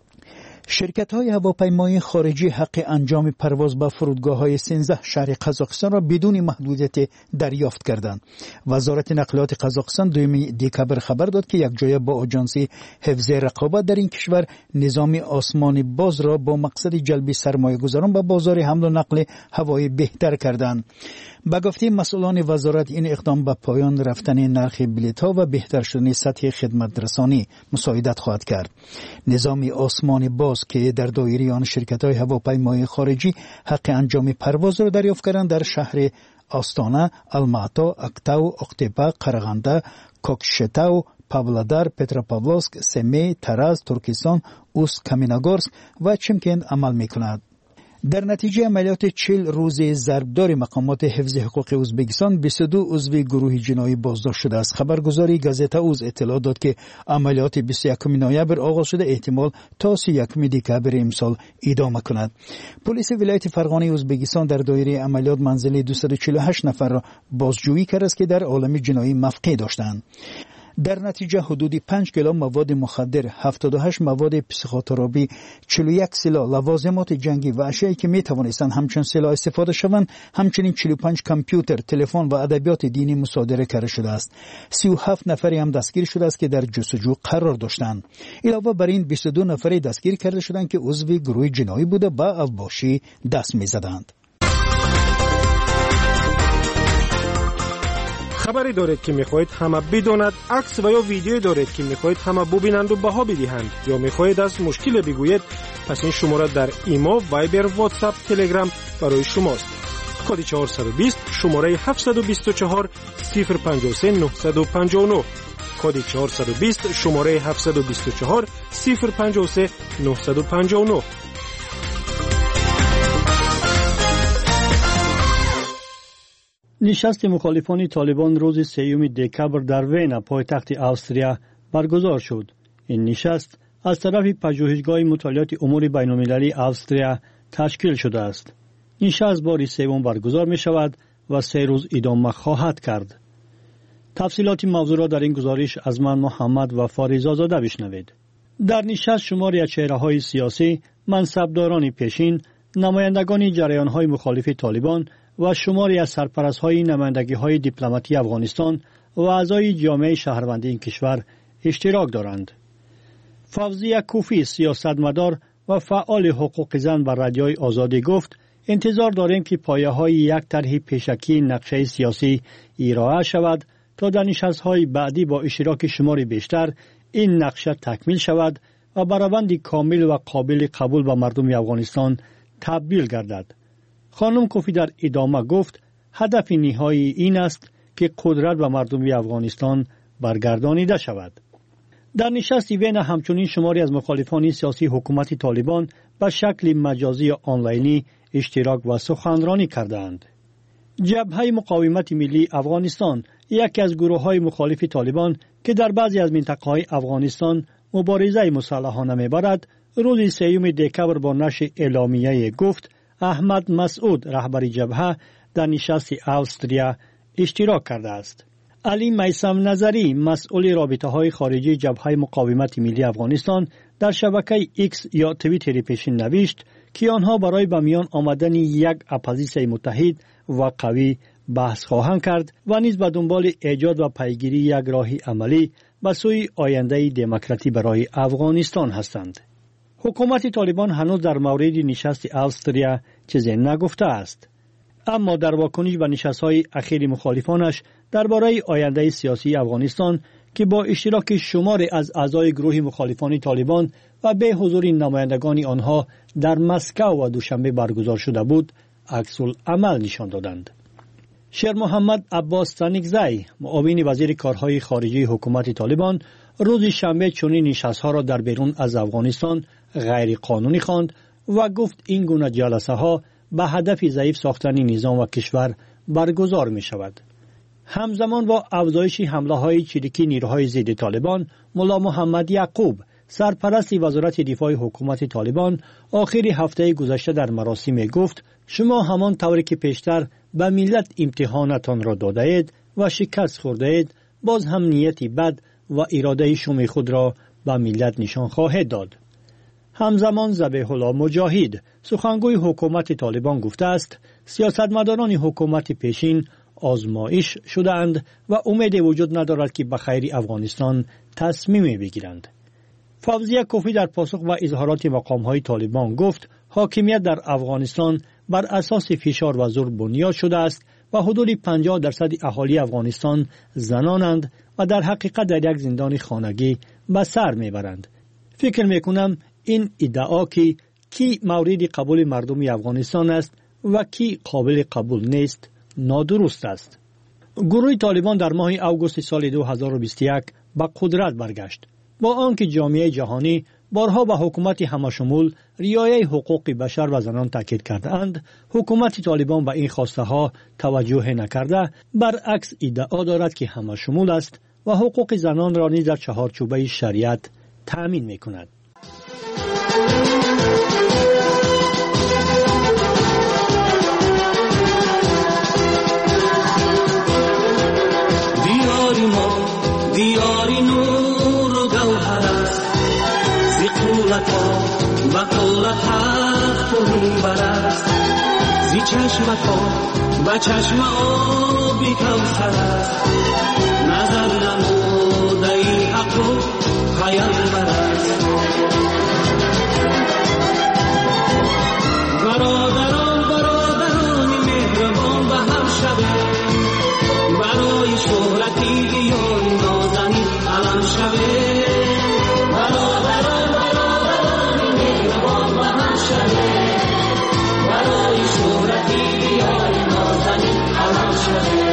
شرکت‌های هواپیمایی خارجی حق انجام پرواز به فرودگاه‌های سیزده شهر قزاقستان را بدون محدودیت دریافت کردند. وزارت نقلیات قزاقستان دوم دکبر خبر داد که یک جای با آژانس حفظ رقابت در این کشور نظام آسمانی باز را با مقصد جلب سرمایه‌گذاران به بازار حمل و نقل هوایی بهتر کردند. به گفته مسئولان وزارت این اقدام به پایان رفتن نرخ بلیط‌ها و بهتر شدن سطح خدمت رسانی مساعدت خواهد کرد. نظام آسمانی باز که در دایره آن شرکت‌های هواپیمایی خارجی حق انجام پرواز را دریافت کردند در شهر آستانه، الماتا، اکتاو، اقتبا، قرغنده، کوکشتاو، پاولادار، پتروپاولسک، سمی، تراز، ترکستان، اوست، کامیناگورسک و چمکند عمل می‌کند. در نتیجه عملیات چهل روز ضربدار مقامات حفظ حقوق ازبکستان بیست و دو عضو گروه جنایی بازداشت شده است. خبرگزاری گازتا اوز اطلاع داد که عملیات بیست و یکم نوامبر آغاز شده، احتمال تا سی و یکم دکبر امسال ادامه کند. پلیس ولایت فرغانه ازبکستان در دایره عملیات منزل دویست و چهل و هشت نفر را بازجویی کرد است که در عالم جنایی مفقود داشتند. در نتیجه حدود پنج کیلو مواد مخدر، هفتاد و هشت مواد پسیخوتراپی، چهل و یک سلاح، لوازمات جنگی و اشیایی که می توانستند همچون سلاح استفاده شوند، همچنین چهل و پنج کامپیوتر، تلفن و ادبیات دینی مصادره کرده شده است. سی و هفت نفری هم دستگیر شده است که در جستجو قرار داشتند. علاوه بر این بیست و دو نفری دستگیر کرده شدند که عضو گروه جنایی بوده به اوباشی دست می زدند. خبری دارید که میخواهید همه بداند، عکس و یا ویدیویی دارید که میخواهید همه ببینند و بها بدهند، یا میخواهید از مشکل بگویید، پس این شماره در ایمو، وایبر، واتساپ، تلگرام برای شماست. کد چهارصد و بیست شماره هفتصد و بیست و چهار صفر پنجاه و سه نهصد و پنجاه و نه. کد چهارصد و بیست شماره هفتصد و بیست و چهار صفر پنجاه و سه نهصد و پنجاه و نه. نشست مخالفان طالبان روز سیوم دکبر در وین پایتخت استریا برگزار شد. این نشست از طرف پژوهشگاه مطالعات امور بین‌المللی استریا تشکیل شده است. نشست بار سوم برگزار می شود و سه روز ادامه خواهد کرد. تفصیلات موضوع را در این گزارش از من محمد و فاریزاده بشنوید. در نشست شماری از چهره‌های سیاسی، منصبداران پیشین، نمایندگان جریان‌های مخالف طالبان و شماری از سرپرست‌های نمایندگی‌های دیپلماتی افغانستان و اعضای جامعه شهروندی این کشور اشتراک دارند. فوزیه کوفی، سیاستمدار و فعال حقوق زن بر رادیوی آزادی گفت انتظار داریم که پایه‌های یک طرح پیشکی نقشه سیاسی ارائه شود تا در نشست‌های بعدی با اشتراک شماری بیشتر این نقشه تکمیل شود و برآورد کامل و قابل قبول به مردم افغانستان تبدیل گردد. خانم کوفی در ادامه گفت هدف نهایی این است که قدرت به مردم افغانستان برگردانیده شود. در نشست وین همچنین شماری از مخالفان سیاسی حکومت طالبان به شکل مجازی آنلاینی اشتراک و سخنرانی کردند. جبهه مقاومت ملی افغانستان، یکی از گروه‌های مخالف طالبان که در بعضی از مناطق افغانستان مبارزه مسلحانه می‌برد، روز سیوم دکبر با نشر اعلامیه گفت احمد مسعود رهبر جبهه در نشست استریا اشتراک کرده است. علی میثم نظری مسئول رابطه های خارجی جبهه مقاومت ملی افغانستان در شبکه ایکس یا توییتر پیشین نوشت که آنها برای به میان آمدن یک اپوزیسیون متحد و قوی بحث خواهند کرد و نیز به دنبال ایجاد و پیگیری یک راه عملی به سوی آینده دموکراتی برای افغانستان هستند. حکومت طالبان هنوز در مورد نشست استریا چیزی نگفته است، اما در واکنش به نشست‌های اخیر مخالفانش درباره آینده سیاسی افغانستان که با اشتراک شماری از اعضای گروه مخالفان طالبان و به حضور نمایندگان آنها در مسکو و دوشنبه برگزار شده بود، عکس العمل نشان دادند. شیر محمد عباس تنگزی، معاون وزیر کارهای خارجی حکومت طالبان، روز شنبه چنین نشست‌ها را در بیرون از افغانستان غیر قانونی خواند و گفت این گونه جلسه ها به هدف ضعیف ساختن نظام و کشور برگزار می شود. همزمان با افزایش حمله های چریکی نیروهای ضد طالبان، ملا محمد یعقوب، سرپرست وزارت دفاع حکومت طالبان، آخر هفته گذشته در مراسم گفت شما همان طوری که پیشتر به ملت امتحانتان را داده اید و شکست خورده اید، باز هم نیتی بد و اراده شوم خود را به ملت نشان خواهد داد. همزمان ذبیح الله مجاهد، سخنگوی حکومت طالبان گفته است سیاستمداران حکومت پیشین آزمایش شدند و امید وجود ندارد که به خیر افغانستان تصمیم بگیرند. فوزیه کوفی در پاسخ به اظهارات مقام‌های طالبان گفت حاکمیت در افغانستان بر اساس فشار و زور بنیاد شده است و حدود پنجاه درصد اهالی افغانستان زنانند و در حقیقت در یک زندان خانگی به سر میبرند. فکر میکنم این ادعا که کی مورد قبول مردم افغانستان است و کی قابل قبول نیست نادرست است. گروه طالبان در ماه اوگوست سال دو هزار و بیست و یک به قدرت برگشت. با آنکه جامعه جهانی بارها به حکومت همشمول رعایت حقوق بشر و زنان تاکید کردند، حکومت طالبان به این خواسته ها توجه نکرده، برعکس ادعا دارد که همشمول است و حقوق زنان را نیز در چهارچوبه شریعت تأمین می‌کند. دیاری ما دیاری نور و گوهر است، زی قولت ها به قولت حق تو میبر است، زی چشمت ها به چشم آبی کوثر است، نظر نموده ای حق و پیامبر است. برادران برادران مهربان به هم شوید، برای شهرتی دیاری نازنین علم شوید. برادران برادران مهربان به هم شوید، برای شهرتی دیاری نازنین علم شوید.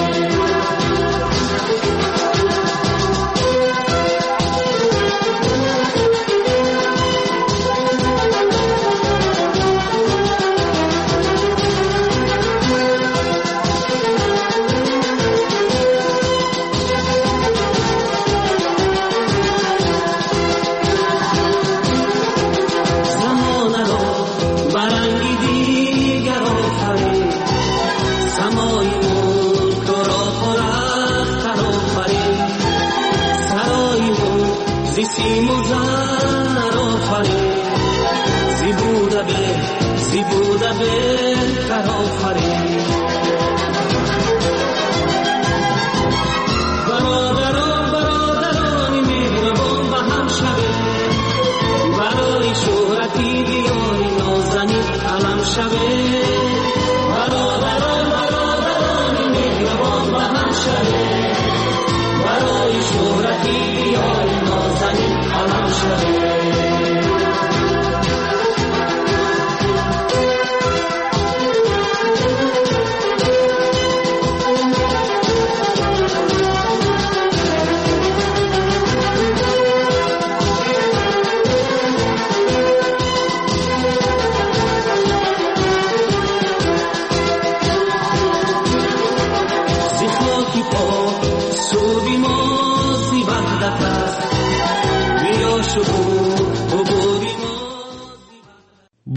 سیم و زر آفرین، زی بوده به زی بوده به کر آفرین. برادران برادران مهربان به هم شوید، برای شهرتی دیاری نازنین علم شوید. برادران برادران مهربان به هم شوید، برای شهرتی دیاری نازنین علم شوید. زی خاکی پا سودی ما زی وحدت است، بیا شکر و بودی ما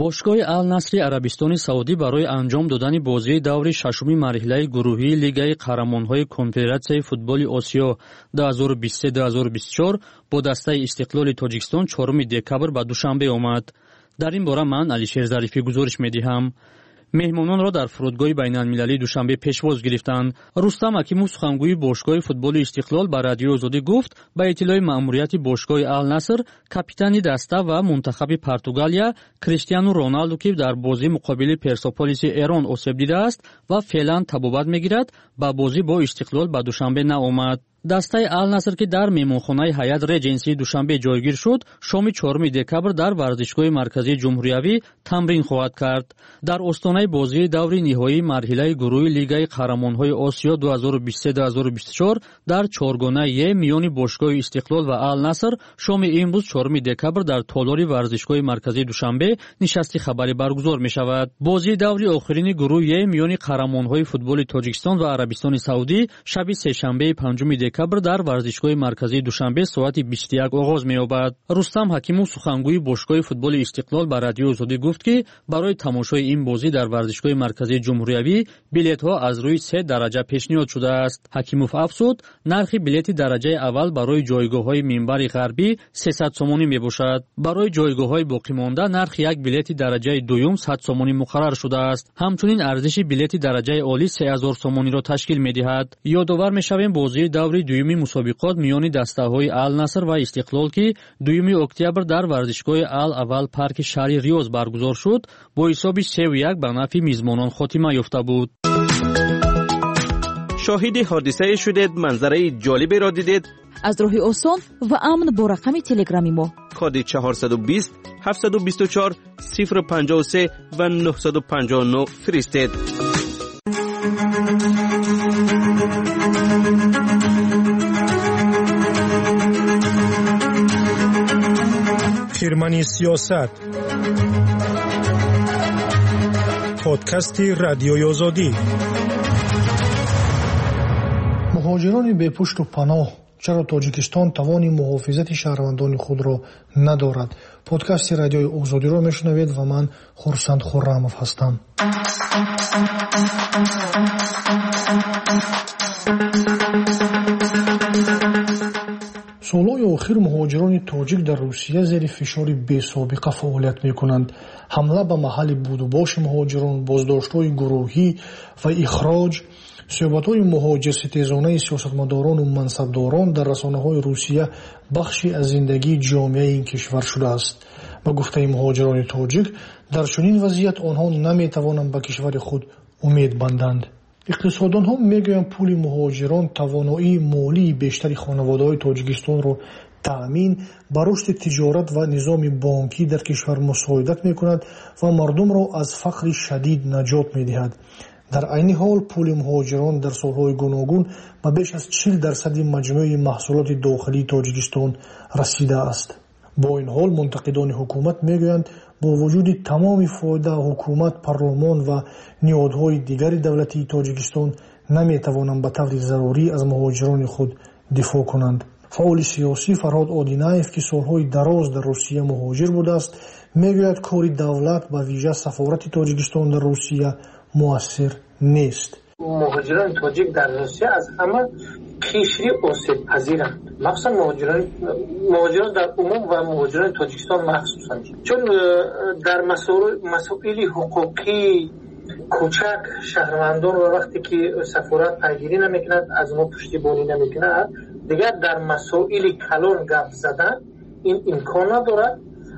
бошгоҳи Ал-Насри Арабистони Саудӣ барои анҷом додани бозии даври шашуми марҳилаи гурӯҳии Лигаи қаҳрамонҳои Конфедератсияи футболи Осиё две тысячи двадцать три - две тысячи двадцать четыре бо дастаи Истиқлоли Тоҷикистон чоруми декабр ба Душанбе омад. дар ин бора ман Алишер Зарифӣ гузориш медиҳам. меҳмононро дар фурудгоҳи байналмилалии Душанбе пешвоз гирифтанд. Рустам Акимов, сухангӯи бошгоҳи футболи Истиқлол, ба Радиои Озодӣ гуфт ба иттилои маъмурияти бошгоҳи Ал-Наср, капитани даста ва мунтахаби Португалия Криштиану Роналду, ки дар бозии муқобили Персеполиси Эрон осеб дидааст ва феълан табобат мегирад, ба бозӣ бо Истиқлол ба Душанбе наомад. дастаи Ал-Наср, ки дар меҳмонхонаи ҳаят Реҷенсии Душанбе ҷойгир шуд, шоми чоруми декабр дар варзишгоҳи марказии ҷумҳуриявӣ тамрин хоҳад кард. дар остонаи бозии даври ниҳоии марҳилаи гурӯҳи Лигаи қаҳрамонҳои Осиё две тысячи двадцать три - две тысячи двадцать четыре дар чоргонаи Е миёни бошгоҳи Истиқлол ва Ал-Наср шоми имрӯз чоруми декабр дар толори варзишгоҳи марказии Душанбе нишасти хабарӣ баргузор мешавад. бозии даври охирини гурӯҳи Е миёни қаҳрамонҳои футболи Тоҷикистон ва Арабистони Саудӣ шаби сешанбеи панҷуми декабр дар варзишгоҳи марказии Душанбе соати бисту як оғоз меёбад. Рустам Ҳакимов, сухангӯи бошгоҳи футболи Истиқлол, ба Радиои Озодӣ гуфт, ки барои тамошои ин бозӣ дар варзишгоҳи марказии ҷумҳуриявӣ билетҳо аз рӯи се дараҷа пешниҳод шудааст. Ҳакимов афзуд, нархи билети дараҷаи аввал барои ҷойгоҳҳои минбари ғарбӣ сесад сомонӣ мебошад. барои ҷойгоҳҳои боқимонда нархи як билети дараҷаи дуюм сад сомонӣ муқаррар шудааст. ҳамчунин арзиши билети дараҷаи олӣ се ҳазор сомониро ташкил медиҳад. ёдовар мешавем, бозии даври дуюми мусобиқот миёни дастаҳои Ал-Наср ва Истиқлол, ки дуюми октябр дар варзишгоҳи Ал-Аввал парки шаҳри Риёз баргузор шуд, бо ҳисоби сеу як ба нафъи мизмонон хотима ёфта буд. шоҳиди ҳодисае шудед, манзараи ҷолиберо дидед? аз роҳи осон ва амн бо рақами телеграми мо коди чаҳорсад و بیست ҳафтсад و بیست و چهار صفر و پنجاه و سه و نهصد و پنجاه و نه фиристед. хирмани сиёсат. подкасти Радиои Озодӣ. муҳоҷирони бепушту паноҳ, чаро Тоҷикистон тавони муҳофизати шаҳрвандони худро надорад? подкасти Радиои Озодиро мешунавед ва ман Хурсанд Хуррамов ҳастам. солҳои охир муҳоҷирони тоҷик дар Русия зери фишори бесобиқа фаъолият мекунанд. ҳамла ба маҳалли будубоши муҳоҷирон, боздоштҳои гурӯҳӣ ва ихроҷ, суҳбатҳои муҳоҷирситезонаи сиёсатмадорону мансабдорон дар расонаҳои Русия бахши аз зиндагии ҷомеаи ин кишвар шудааст. ба гуфтаи муҳоҷирони тоҷик, дар чунин вазъият онҳо наметавонанд ба кишвари худ умед банданд. иқтисоддонҳо мегӯянд пули муҳоҷирон тавоноии молии бештари хонаводаҳои Тоҷикистонро таъмин, ба рушди тиҷорат ва низоми бонкӣ дар кишвар мусоидат мекунад ва мардумро аз фақри шадид наҷот медиҳад. дар айни ҳол пули муҳоҷирон дар солҳои гуногун ба беш аз чил дарсади маҷмӯи маҳсулоти дохилии Тоҷикистон расидааст. бо ин ҳол мунтақидони ҳукумат мегӯянд, бо вуҷуди тамоми фоида, ҳукумат, парлумон ва ниҳодҳои дигари давлатии Тоҷикистон наметавонанд ба таври зарурӣ аз муҳоҷирони худ дифоъ кунанд. фаъоли сиёсӣ Фарҳод Одинаев, ки солҳои дароз дар Русия муҳоҷир будааст, мегӯяд кори давлат, ба вижа сафорати Тоҷикистон дар Русия муассир нест. муҳоҷирони тоҷик дар Русия аз ҳама қишри осебпазиранд, махсусан муҳоҷирон дар умум ва муҳоҷирони Тоҷикистон махсусан, чун дар масоили ҳуқуқӣ кӯчак шаҳрвандонро вақте ки сафорат пайгирӣ намекунад, аз мо пуштибонӣ намекунад, дигар дар масоили калон гап задан ин имкон надорад.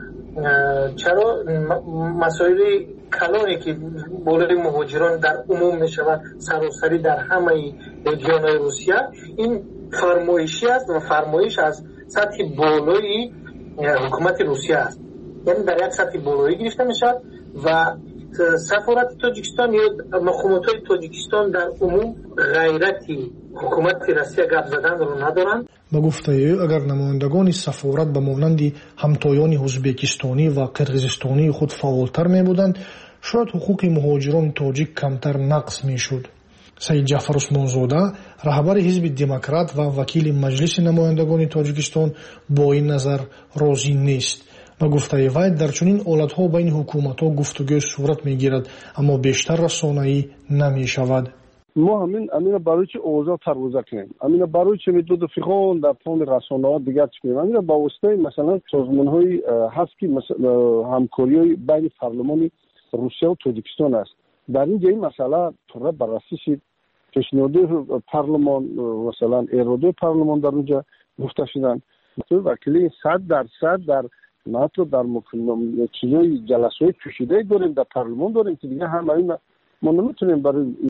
чаро масоили калоне ки болои муҳоҷирон дар умум мешавад саросарӣ дар ҳамаи регионҳои Русия, ин фармоишӣ аст ва фармоиш аз сатҳи болои ҳукумати Русия аст, яъне дар як сатҳи болоӣ гирифта мешавад ва сафорати Тоҷикистон ё мақомотҳои Тоҷикистон дар умум ғайрати ҳукумати Россия гап заданро надоранд. ба гуфтаи ӯ, агар намояндагони сафорат ба монанди ҳамтоёни ӯзбекистонӣ ва қирғизистонии худ фаъолтар мебуданд, шояд ҳуқуқи муҳоҷирони тоҷик камтар нақс мешуд. Саид Ҷаъфар Усмонзода, раҳбари ҳизби демократ ва вакили маҷлиси намояндагони Тоҷикистон, бо ин назар розӣ нест. ба гуфтаи вай дар чунин ҳолатҳо байни ҳукуматҳо гуфтугӯ сурат мегирад, аммо бештар расонаӣ намешавад. ما همین امین برای چه اوضاع ترویض کنیم، امین برای چه میدود فقان در تمام رسانه‌ها دیگر چه کنیم، امین با واسطه مثلا سازمان‌های هست که همکاری بین پارلمان روسیه و تاجیکستان است. در این جای مسئله طور بررسی شد، پیشنهاد پارلمان مثلا اراده پارلمان در اونجا گفته شدن. مثلا وکیل صد درصد در ناتو در مکالمه چیزای جلسات کشیده داریم، در پارلمان داریم که دیگه هم ما نمیتونیم برای